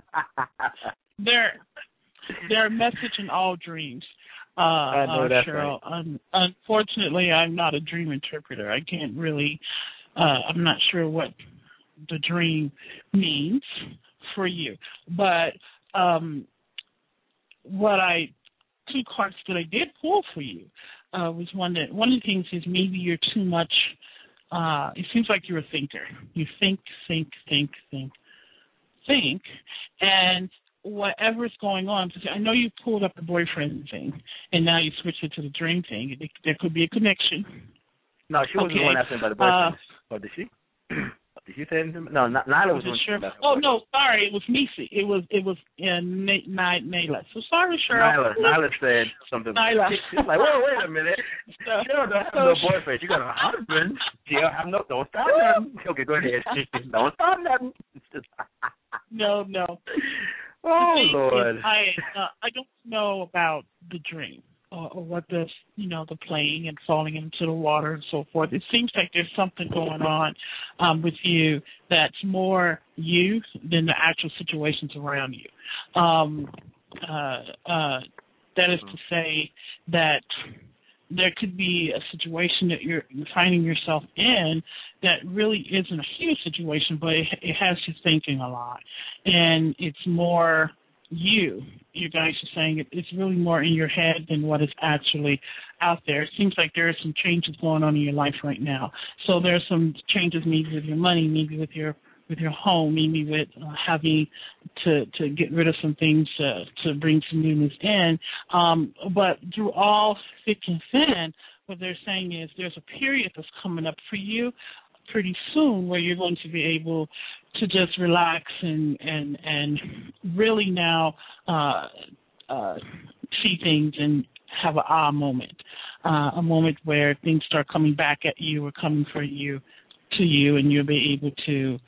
there, there are message in all dreams. Uh, I know uh, that's Cheryl. right. Um, unfortunately, I'm not a dream interpreter. I can't really. Uh, I'm not sure what the dream means for you, but um, what I two cards that I did pull for you uh, was one that one of the things is maybe you're too much. Uh, it seems like you're a thinker. You think, think, think, think, think, and whatever's going on. Because I know you pulled up the boyfriend thing, and now you switched it to the dream thing. There could be a connection. No, she wasn't okay. the one asking about the boyfriend. Uh, or did she? Did you say anything? No, not, Nyla was, was sure. About oh no, sorry, it was Nisi. It was it was uh, N- N- Nyla. So sorry, Cheryl. Nyla, Nyla said something. Nyla. She's like, whoa, wait a minute. So, you don't have so no boyfriend. You got a husband. You don't have no. Don't stop nothing. Okay, go ahead. Don't stop nothing. no, no. Oh the thing Lord. Is, I uh, I don't know about the dream. Or, or what the, you know, the playing and falling into the water and so forth. It seems like there's something going on um, with you that's more you than the actual situations around you. Um, uh, uh, that is to say that there could be a situation that you're finding yourself in that really isn't a huge situation, but it, it has you thinking a lot. And it's more you. You guys are saying it, it's really more in your head than what is actually out there. It seems like there are some changes going on in your life right now. So there are some changes maybe with your money, maybe with your with your home, maybe with uh, having to to get rid of some things uh, to bring some newness in. Um, but through all thick and thin, what they're saying is there's a period that's coming up for you pretty soon where you're going to be able to just relax and and and really now uh, uh, see things and have an ah moment, uh, a moment where things start coming back at you or coming for you to you, and you'll be able to,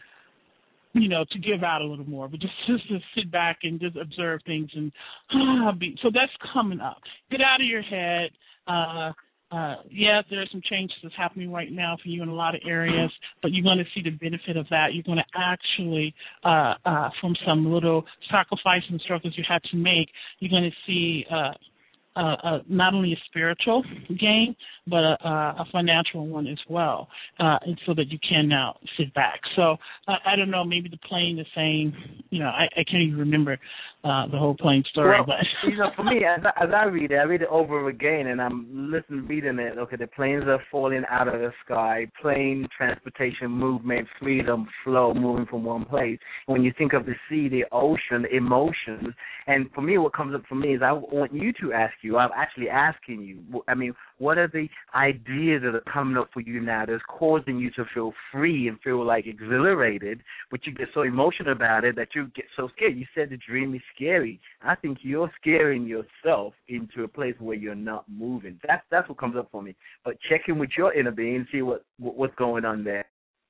you know, to give out a little more, but just just to sit back and just observe things and ah, be. So that's coming up. Get out of your head. Uh, Uh, yeah, there are some changes that's happening right now for you in a lot of areas, but you're going to see the benefit of that. You're going to actually, uh, uh, from some little sacrifices and struggles you had to make, you're going to see uh, uh, uh, not only a spiritual gain, but a, a financial one as well, uh, and so that you can now sit back. So uh, I don't know, maybe the plane is saying, you know, I, I can't even remember uh, the whole plane story. Well, but you know, for me, as I, as I read it, I read it over again, and I'm listening, reading it. Okay, the planes are falling out of the sky. Plane, transportation, movement, freedom, flow, moving from one place. When you think of the sea, the ocean, emotions, and for me, what comes up for me is I want you to ask you. I'm actually asking you. I mean, what are the ideas that are coming up for you now that's causing you to feel free and feel like exhilarated, but you get so emotional about it that you get so scared? You said the dream is scary. I think you're scaring yourself into a place where you're not moving. That's that's what comes up for me. But check in with your inner being and see what, what what's going on there.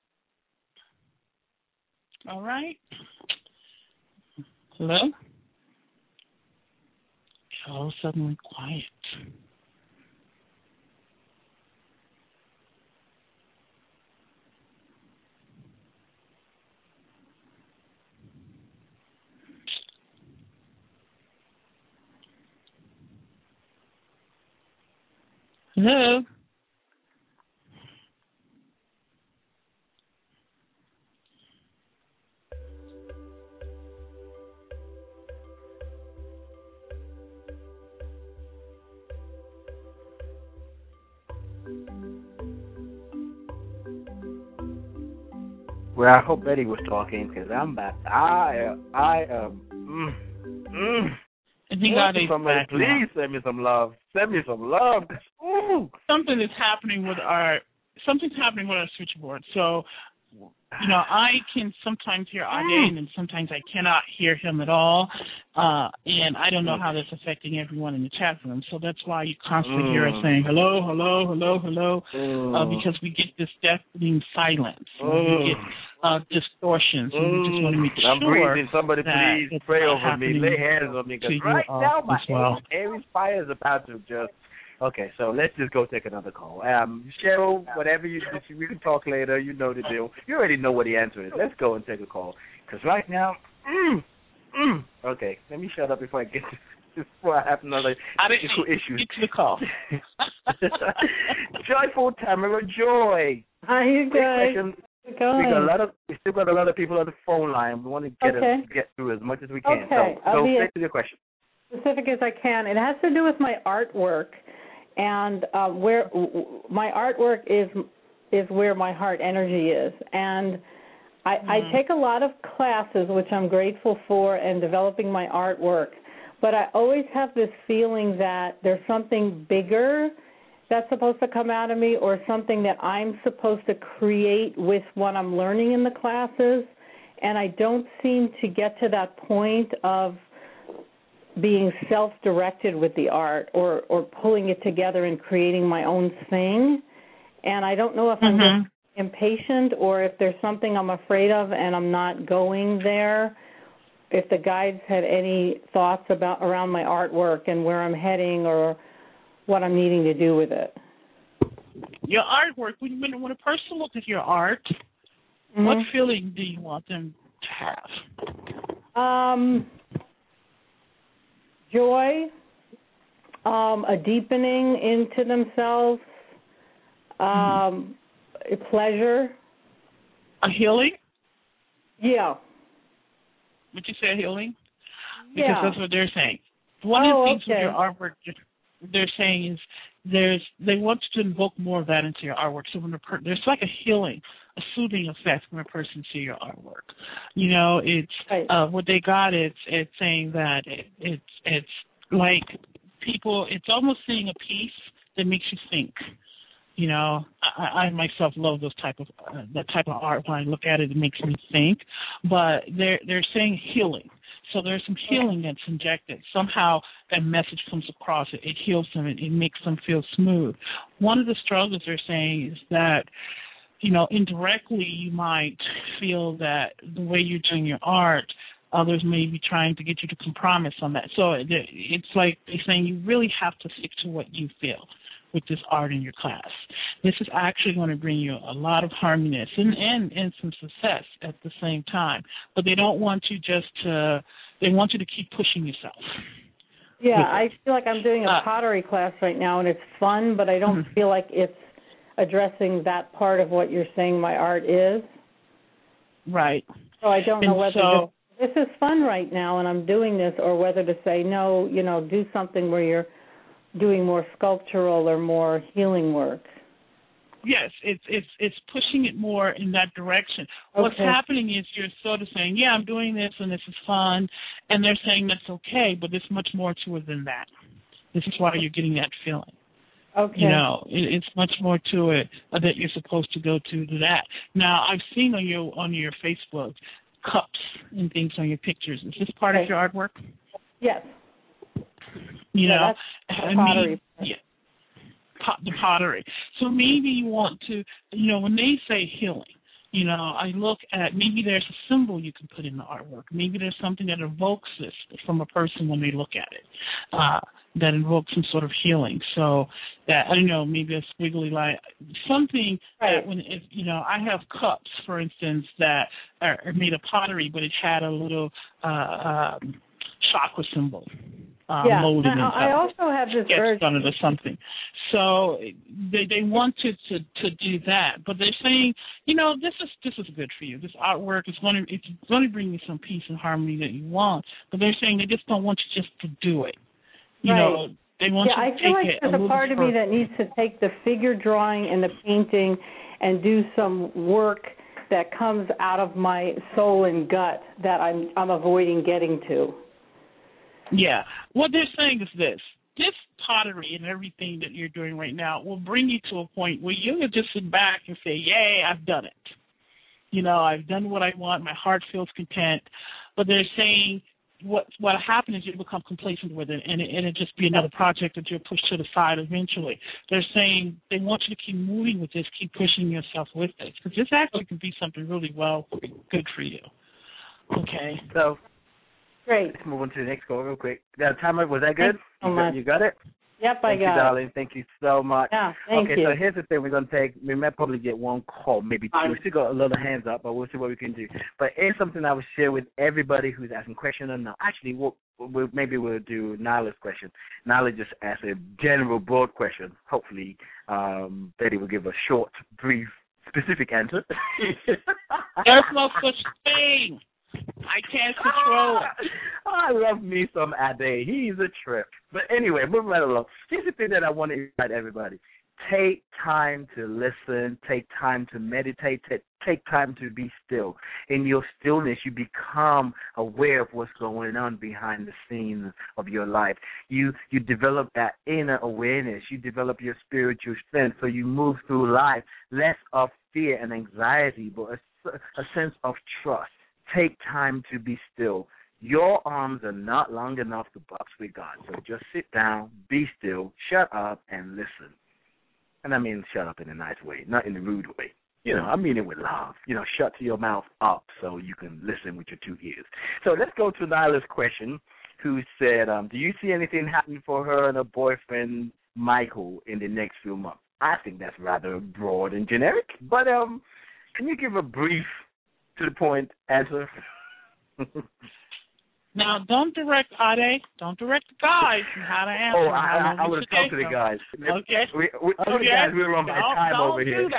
All right. Hello? All suddenly quiet. Hello? Well, I hope Betty was talking because I'm back. I I um. Mm, mm. I think God is back. Please now. send me some love. Send me some love. Ooh. Something is happening with our something's happening with our switchboard. So you know, I can sometimes hear Ade, and then sometimes I cannot hear him at all. Uh, and I don't know how that's affecting everyone in the chat room. So that's why you constantly mm. hear us saying, hello, hello, hello, hello, mm. uh, because we get this deafening silence. Mm. We get uh, distortions. And we just want to make I'm sure breathing. Somebody please pray over me. Lay hands on me. Because right now my well. Aries fire is about to just... Okay, so let's just go take another call. Um, Cheryl, whatever you do, we can talk later. You know the deal. You already know what the answer is. Let's go and take a call. Because right now, mm, mm. Okay, let me shut up before I get to, before I have another issue. issue. Get to the call. Joyful Tamara Joy. How you guys? We got a lot of. We still got a lot of people on the phone line. We want to get okay. a, get through as much as we can. Okay. So, so straight to your question. Specific as I can. It has to do with my artwork. And uh, where my artwork is is where my heart energy is, and I, mm-hmm. I take a lot of classes, which I'm grateful for, and developing my artwork. But I always have this feeling that there's something bigger that's supposed to come out of me, or something that I'm supposed to create with what I'm learning in the classes, and I don't seem to get to that point of being self-directed with the art, or, or pulling it together and creating my own thing. And I don't know if mm-hmm. I'm just impatient, or if there's something I'm afraid of and I'm not going there. If the guides had any thoughts about around my artwork and where I'm heading, or what I'm needing to do with it. Your artwork, when, when a person looks at your art, mm-hmm. what feeling do you want them to have? Um... Joy, um, a deepening into themselves, um, mm-hmm. a pleasure. A healing? Yeah. Would you say healing? Because yeah. that's what they're saying. One oh, of the things okay. with your artwork they're saying is there's they want you to invoke more of that into your artwork. So when a per- there's like a healing, a soothing effect when a person sees your artwork. You know, it's right. uh, what they got. It's it's saying that it, it's it's like people. It's almost seeing a piece that makes you think. You know, I, I myself love those type of uh, that type of art. When I look at it, it makes me think. But they're they're saying healing. So there's some healing that's injected. Somehow that message comes across. It, it heals them. It, it makes them feel smooth. One of the struggles they're saying is that, you know, indirectly you might feel that the way you're doing your art, others may be trying to get you to compromise on that. So it, it's like they're saying you really have to stick to what you feel with this art in your class. This is actually going to bring you a lot of harmony and, and, and some success at the same time. But they don't want you just to, they want you to keep pushing yourself. Yeah, I feel like I'm doing a uh, pottery class right now, and it's fun, but I don't mm-hmm. feel like it's addressing that part of what you're saying my art is. Right. So I don't know and whether so, this, this is fun right now and I'm doing this, or whether to say, no, you know, do something where you're doing more sculptural or more healing work. Yes, it's it's it's pushing it more in that direction. Okay. What's happening is you're sort of saying, yeah, I'm doing this and this is fun, and they're saying that's okay, but there's much more to it than that. This is why you're getting that feeling. Okay. You know, it, it's much more to it uh, that you're supposed to go to to that. Now, I've seen on your on your Facebook cups and things on your pictures. Is this part okay. of your artwork? Yes. You yeah, know, that's I pottery. mean, yeah. Pot, the pottery. So maybe you want to, you know, when they say healing, you know, I look at maybe there's a symbol you can put in the artwork. Maybe there's something that evokes this from a person when they look at it, uh, that invokes some sort of healing. So that, I don't know, maybe a squiggly line, something right. that when, if, you know, I have cups, for instance, that are, are made of pottery, but it had a little uh, um, chakra symbol. Um, yeah, molded now, I also have this urge on it or something. So they they wanted to, to do that, but they're saying, you know, this is this is good for you. This artwork is going to it's going to bring you some peace and harmony that you want. But they're saying they just don't want you just to do it. You right. know, they want yeah, you to I feel take like it there's a a part of further. me that needs to take the figure drawing and the painting and do some work that comes out of my soul and gut that I'm I'm avoiding getting to. Yeah. What they're saying is this. This pottery and everything that you're doing right now will bring you to a point where you'll just sit back and say, yay, I've done it. You know, I've done what I want. My heart feels content. But they're saying what what happened is you become complacent with it, and it, and it just be another project that you're pushed to the side eventually. They're saying they want you to keep moving with this, keep pushing yourself with this, because this actually can be something really well good for you. Okay. So, great. Let's move on to the next call real quick. Now, Tamara, was that good? So you, got, you got it? Yep, Thank I got you, darling. it. Thank you so much. Yeah, thank okay, you. so here's the thing we're going to take. We might probably get one call, maybe two. We still got a lot of hands up, but we'll see what we can do. But it's something I will share with everybody who's asking questions or not. Actually, we'll, we'll, maybe we'll do Nyla's question. Nyla just asked a general, broad question. Hopefully, um, Betty will give a short, brief, specific answer. There's no such thing. I can't control it. I love me some Ade. He's a trip. But anyway, moving right along. Here's the thing that I want to invite everybody. Take time to listen. Take time to meditate. Take, take time to be still. In your stillness, you become aware of what's going on behind the scenes of your life. You you develop that inner awareness. You develop your spiritual strength. So you move through life less of fear and anxiety, but a, a sense of trust. Take time to be still. Your arms are not long enough to box with God. So just sit down, be still, shut up, and listen. And I mean shut up in a nice way, not in a rude way. You know, I mean it with love. You know, shut your mouth up so you can listen with your two ears. So let's go to Nyla's question, who said, um, do you see anything happening for her and her boyfriend, Michael, in the next few months? I think that's rather broad and generic. But um, can you give a brief, to the point answer? Now, don't direct Ade. Don't direct the guys on how to answer. Oh, I, I, I would have talked to the guys. Okay. We, we, okay. guys, we're on my don't, time don't over do here.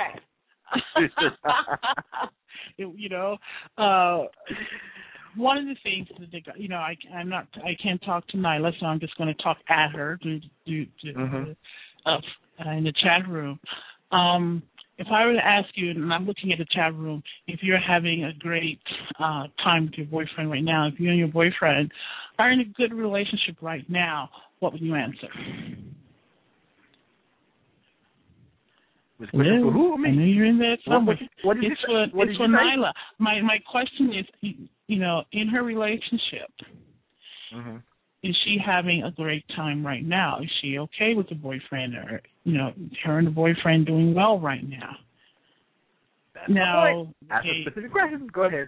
That. you know, uh, one of the things that they got, you know, I, I'm not, I can't talk to Nyla, so I'm just going to talk at her to, to, to, mm-hmm. uh, in the chat room. Um, If I were to ask you, and I'm looking at the chat room, if you're having a great uh, time with your boyfriend right now, if you and your boyfriend are in a good relationship right now, what would you answer? Was question for who? Me? I know you're in there somewhere. What, what, what it's you for, what it's you for say? Nyla. My, my question is, you know, in her relationship, mm-hmm. is she having a great time right now? Is she okay with the boyfriend, or you know, her and the boyfriend doing well right now? That's now, ask okay, a specific question. Go ahead.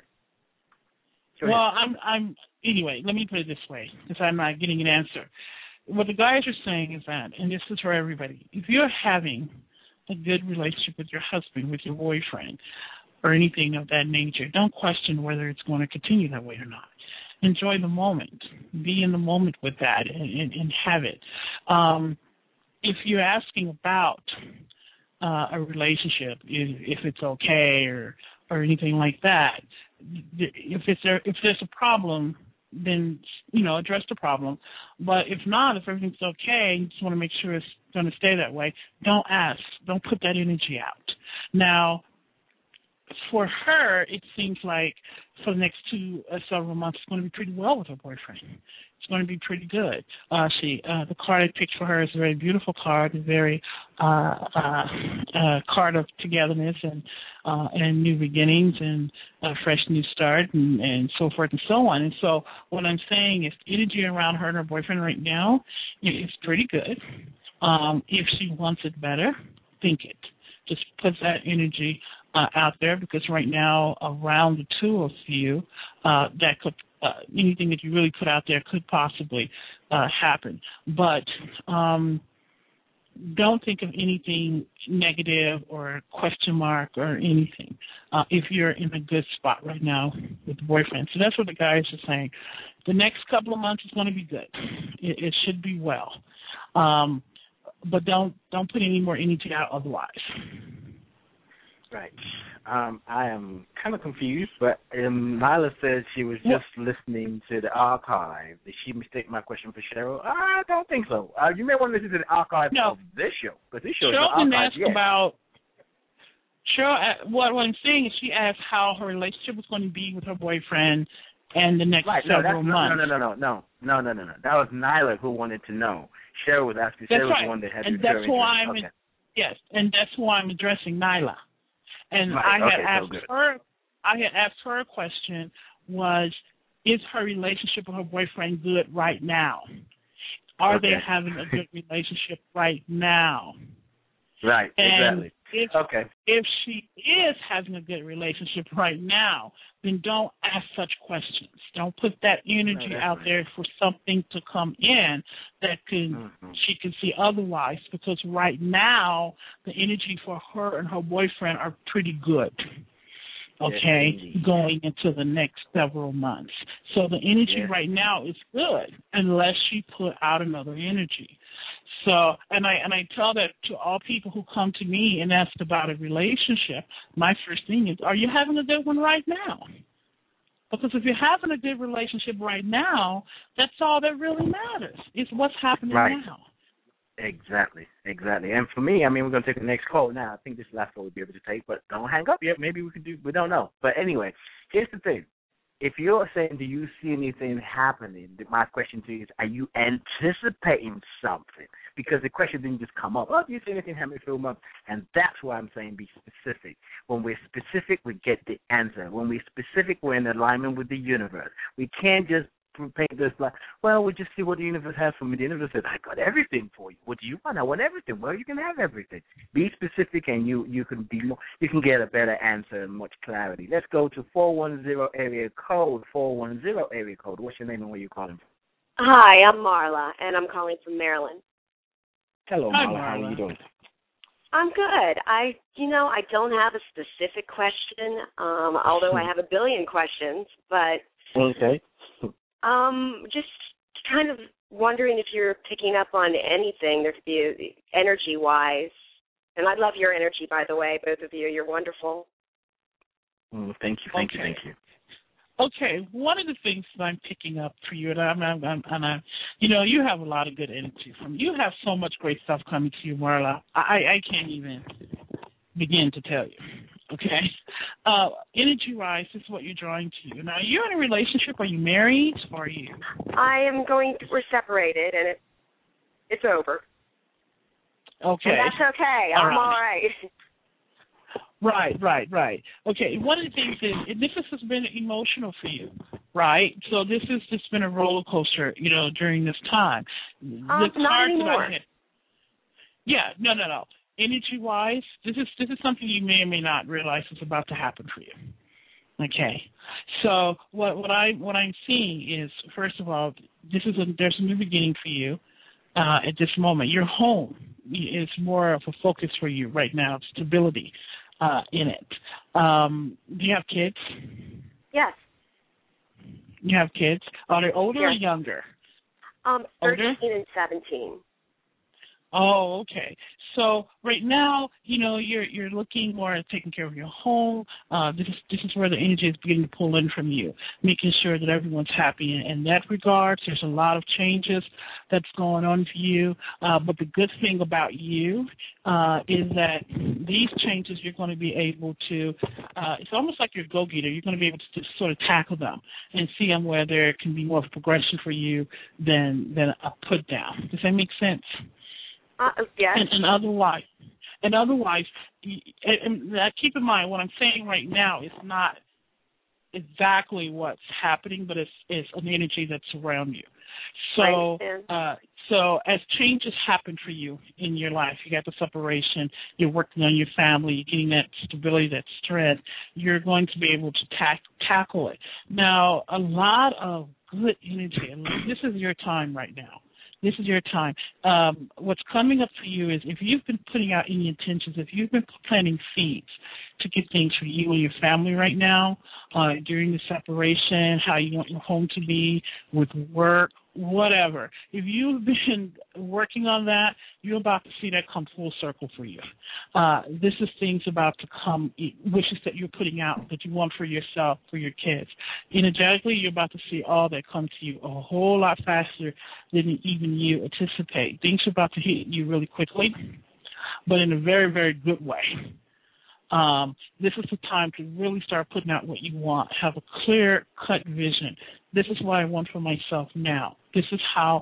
Go well, ahead. I'm, I'm anyway. Let me put it this way, because I'm not getting an answer. What the guys are saying is that, and this is for everybody: if you're having a good relationship with your husband, with your boyfriend, or anything of that nature, don't question whether it's going to continue that way or not. Enjoy the moment. Be in the moment with that and, and, and have it. Um, if you're asking about uh, a relationship, if, if it's okay or or anything like that, if it's there, if there's a problem, then you know address the problem. But if not, if everything's okay, you just want to make sure it's going to stay that way. Don't ask. Don't put that energy out. Now, for her, it seems like for the next two uh, several months, it's going to be pretty well with her boyfriend. It's going to be pretty good. Uh, she, uh, the card I picked for her is a very beautiful card, a very uh, uh, uh, card of togetherness and uh, and new beginnings and a fresh new start and, and so forth and so on. And so what I'm saying is energy around her and her boyfriend right now is pretty good. Um, if she wants it better, think it. Just put that energy Uh, out there, because right now around the two of you, uh, that could uh, anything that you really put out there could possibly uh, happen. But um, don't think of anything negative or question mark or anything uh, if you're in a good spot right now with the boyfriend. So that's what the guys are saying. The next couple of months is going to be good. It, it should be well, um, but don't don't put any more energy out otherwise. Right. Um, I am kind of confused, but um, Nyla says she was just what? listening to the archive. Did she mistake my question for Cheryl? I don't think so. Uh, you may want to listen to the archive no. of this show, because this show Cheryl is didn't archive. ask Yes. about. Cheryl, what, what I'm saying is she asked how her relationship was going to be with her boyfriend and the next right. no, several that's, months. No, no, no, no, no, no, no, no, no. That was Nyla who wanted to know. Cheryl was asking. That's Cheryl right. was the one that had and to that's why I'm. okay. Yes, and that's why I'm addressing Nyla. And right. I had okay, asked so her, I had asked her a question was, is her relationship with her boyfriend good right now? Are okay. they having a good relationship right now? Right, and exactly. If, okay. if she is having a good relationship right now, then don't ask such questions. Don't put that energy no, out right. there for something to come in that can mm-hmm. she can see otherwise, because right now the energy for her and her boyfriend are pretty good. Okay, yes, going into the next several months. So the energy yes. right now is good unless she put out another energy. So, and I and I tell that to all people who come to me and ask about a relationship. My first thing is, are you having a good one right now? Because if you're having a good relationship right now, that's all that really matters. It's what's happening right. now. Exactly, exactly. And for me, I mean, we're going to take the next call now. I think this is the last call we'll be able to take, but don't hang up yet. Maybe we could do, we don't know. But anyway, here's the thing. If you're saying, do you see anything happening, my question to you is, are you anticipating something? Because the question didn't just come up, oh, do you see anything happening for a month? And that's why I'm saying be specific. When we're specific, we get the answer. When we're specific, we're in alignment with the universe. We can't just paint this like, well, we just see what the universe has for me. The universe says, I got everything for you. What do you want? I want everything. Well, you can have everything. Be specific, and you you can be more, you can get a better answer and much clarity. Let's go to four one zero area code. four one zero area code. What's your name and where you calling from? Hi, I'm Marla, and I'm calling from Maryland. Hello, Hi, Marla. Marla. How are you doing? I'm good. I, you know, I don't have a specific question, um, although I have a billion questions, but okay. Um, just kind of wondering if you're picking up on anything. There could be energy-wise, and I love your energy, by the way, both of you. You're wonderful. Mm, thank you, thank okay. you, thank you. Okay, one of the things that I'm picking up for you, and I'm, I'm, I'm, and I, you know, you have a lot of good energy from you. Have so much great stuff coming to you, Marla. I, I can't even begin to tell you. Okay, uh, energy-wise, this is what you're drawing to you. Now, are you in a relationship? Are you married, or are you? I am going. To, we're separated, and it it's over. Okay, and that's okay. All I'm right. all right. Right, right, right. Okay, one of the things is this has been emotional for you, right? So this has just been a roller coaster, you know, during this time. Um, the not anymore. Had, yeah, no, no, no. Energy-wise, this is this is something you may or may not realize is about to happen for you. Okay, so what what I what I'm seeing is, first of all, this is a there's a new beginning for you uh, at this moment. Your home is more of a focus for you right now, stability uh, in it. Um, do you have kids? Yes. You have kids. Are they older yes. or younger? Um, thirteen older? and seventeen. Oh, okay. So right now, you know, you're you're looking more at taking care of your home. Uh, this is this is where the energy is beginning to pull in from you, making sure that everyone's happy in, in that regard. There's a lot of changes that's going on for you. Uh, but the good thing about you uh, is that these changes you're going to be able to. Uh, it's almost like you're a go-getter. You're going to be able to just sort of tackle them and see them where there can be more of a progression for you than than a put down. Does that make sense? Uh, yes. And, and otherwise, and otherwise, and, and keep in mind what I'm saying right now is not exactly what's happening, but it's it's an energy that's around you. So, uh, so as changes happen for you in your life, you got the separation, you're working on your family, you're getting that stability, that strength, you're going to be able to tack, tackle it. Now, a lot of good energy, and this is your time right now. This is your time. Um, what's coming up for you is if you've been putting out any intentions, if you've been planting seeds to get things for you and your family right now uh, during the separation, how you want your home to be with work, whatever. If you've been working on that, you're about to see that come full circle for you. Uh, this is things about to come, wishes that you're putting out that you want for yourself, for your kids. Energetically, you're about to see all that come to you a whole lot faster than even you anticipate. Things are about to hit you really quickly, but in a very, very good way. Um, this is the time to really start putting out what you want. Have a clear-cut vision. This is what I want for myself now. This is how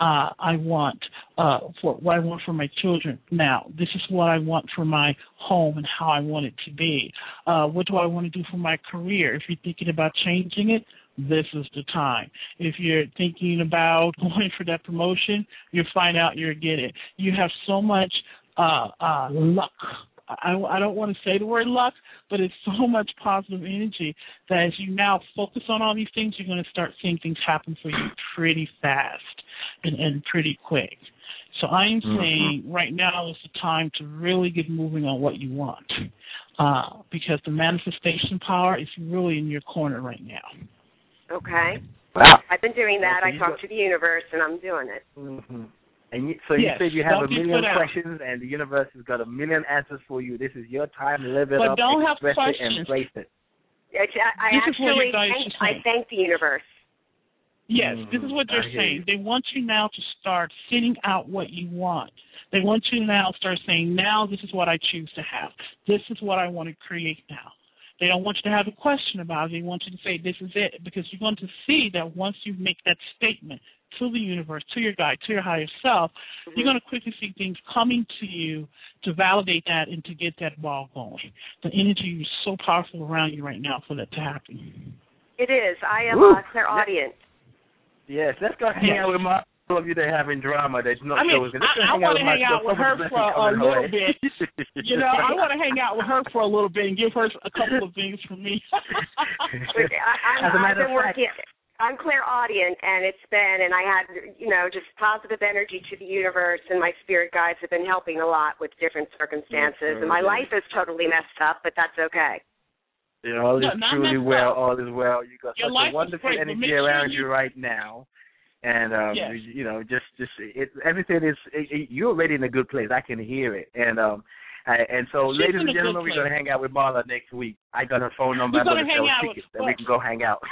uh, I want uh, for what I want for my children now. This is what I want for my home and how I want it to be. Uh, what do I want to do for my career? If you're thinking about changing it, this is the time. If you're thinking about going for that promotion, you'll find out you'll get it. You have so much uh, uh, luck. I, I don't want to say the word luck, but it's so much positive energy that as you now focus on all these things, you're going to start seeing things happen for you pretty fast and, and pretty quick. So I'm mm-hmm. saying right now is the time to really get moving on what you want, uh, because the manifestation power is really in your corner right now. Okay. Wow. I've been doing that. So I talk to the universe, and I'm doing it. Mm-hmm. And you, so yes, you said you have a million out. questions, and the universe has got a million answers for you. This is your time. Live it but up, don't express have it, and embrace it. I, I actually thank, I thank the universe. Yes, mm, this is what they're saying. You. They want you now to start sending out what you want. They want you now to start saying, now this is what I choose to have. This is what I want to create now. They don't want you to have a question about it. They want you to say, this is it, because you're going to see that once you make that statement to the universe, to your guide, to your higher self, mm-hmm. you're going to quickly see things coming to you to validate that and to get that ball going. The energy is so powerful around you right now for that to happen. It is. I am Woo. a clairaudient. Yes, let's go hang yes. out with my all of you that are having drama that's not I mean, shows. I, I want to hang out with her for a little bit. You know, I want to hang out with her for a little bit and give her a couple of things from me. I, I'm, I've been working. I'm clairaudient, and it's been, and I had, you know, just positive energy to the universe, and my spirit guides have been helping a lot with different circumstances. Yes, and my life is totally messed up, but that's okay. You know, all is no, truly well. Up. All is well. You got Your such a wonderful great, energy around sure you... you right now. And um, yes. you, you know, just just it, everything is it, it, you're already in a good place. I can hear it, and um, I, and so, She's ladies and gentlemen, we're gonna hang out with Marla next week. I got her phone number. We're I'm gonna hang out tickets with, that we can go hang out.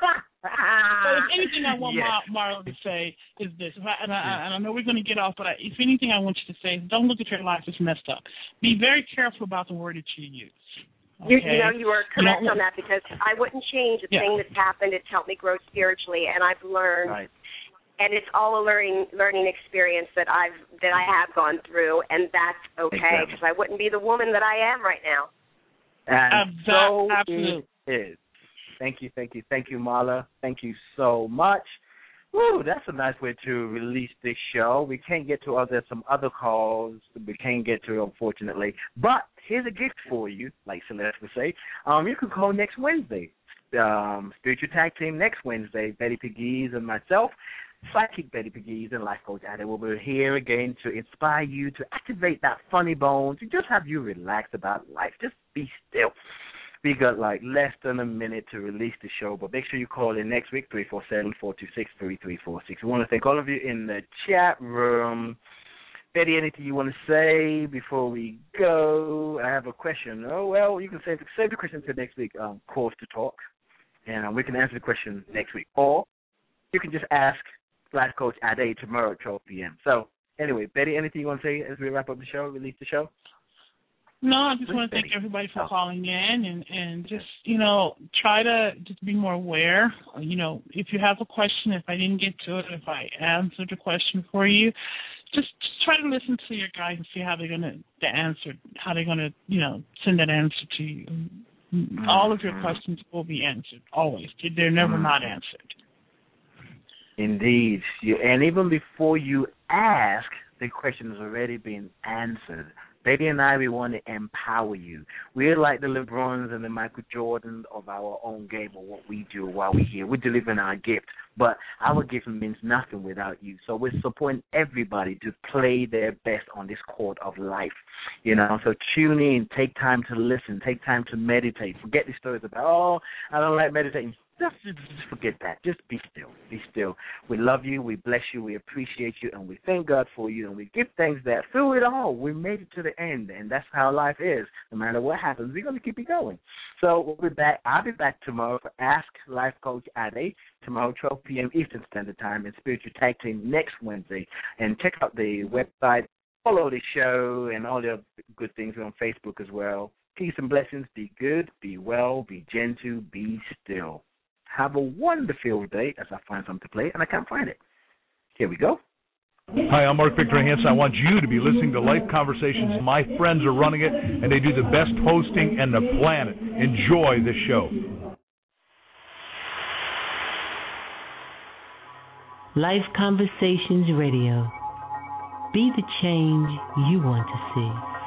So if anything I want yes. Mar- Marla to say is this, if I, and, I, and I know we're going to get off, but I, if anything I want you to say is don't look at your life as messed up. Be very careful about the word that you use. Okay? You, you know, you are correct you on that, because I wouldn't change a yeah. thing that's happened. It's helped me grow spiritually, and I've learned. Right. And it's all a learning learning experience that I've that I have gone through, and that's okay, because exactly. I wouldn't be the woman that I am right now. And uh, so absolutely. it is. Thank you, thank you, thank you, Marla. Thank you so much. Woo, that's a nice way to release this show. We can't get to other some other calls we can't get to, unfortunately. But here's a gift for you, like Celeste would say. Um, you can call next Wednesday. Um, Spiritual Tag Team next Wednesday. Betty Pegues and myself. Psychic Betty Pegues and Life Coach Addy will be here again to inspire you, to activate that funny bone, to just have you relax about life. Just be still. We got like less than a minute to release the show, but make sure you call in next week, three four seven, four two six, three three four six. We want to thank all of you in the chat room. Betty, anything you want to say before we go? I have a question. Oh, well, you can save, save the question to next week, um, Calls to Talk, and um, we can answer the question next week. Or you can just ask Life Coach Addy tomorrow at twelve p.m. So, anyway, Betty, anything you want to say as we wrap up the show, release the show? No, I just want to thank everybody for calling in, and, and just, you know, try to just be more aware. You know, if you have a question, if I didn't get to it, if I answered a question for you, just, just try to listen to your guys and see how they're going to the answer, how they're going to, you know, send that answer to you. Mm-hmm. All of your questions will be answered, always. They're never mm-hmm. not answered. Indeed. You, and even before you ask, the question has already been answered. Betty and I, we want to empower you. We're like the LeBrons and the Michael Jordans of our own game, or what we do while we're here. We're delivering our gift, but our gift means nothing without you. So we're supporting everybody to play their best on this court of life. You know, so tune in, take time to listen, take time to meditate. Forget the stories about, oh, I don't like meditating. Just, just forget that. Just be still. Be still. We love you. We bless you. We appreciate you. And we thank God for you. And we give thanks that through it all, we made it to the end. And that's how life is. No matter what happens, we're going to keep it going. So we'll be back. I'll be back tomorrow for Ask Life Coach Addy, tomorrow, twelve p.m. Eastern Standard Time, and Spiritual Tag Team next Wednesday. And check out the website. Follow the show and all the good things on Facebook as well. Peace and blessings. Be good. Be well. Be gentle. Be still. Have a wonderful day as I find something to play, and I can't find it. Here we go. Hi, I'm Mark Victor Hansen. I want you to be listening to Life Conversations. My friends are running it, and they do the best hosting on the planet. Enjoy the show. Life Conversations Radio. Be the change you want to see.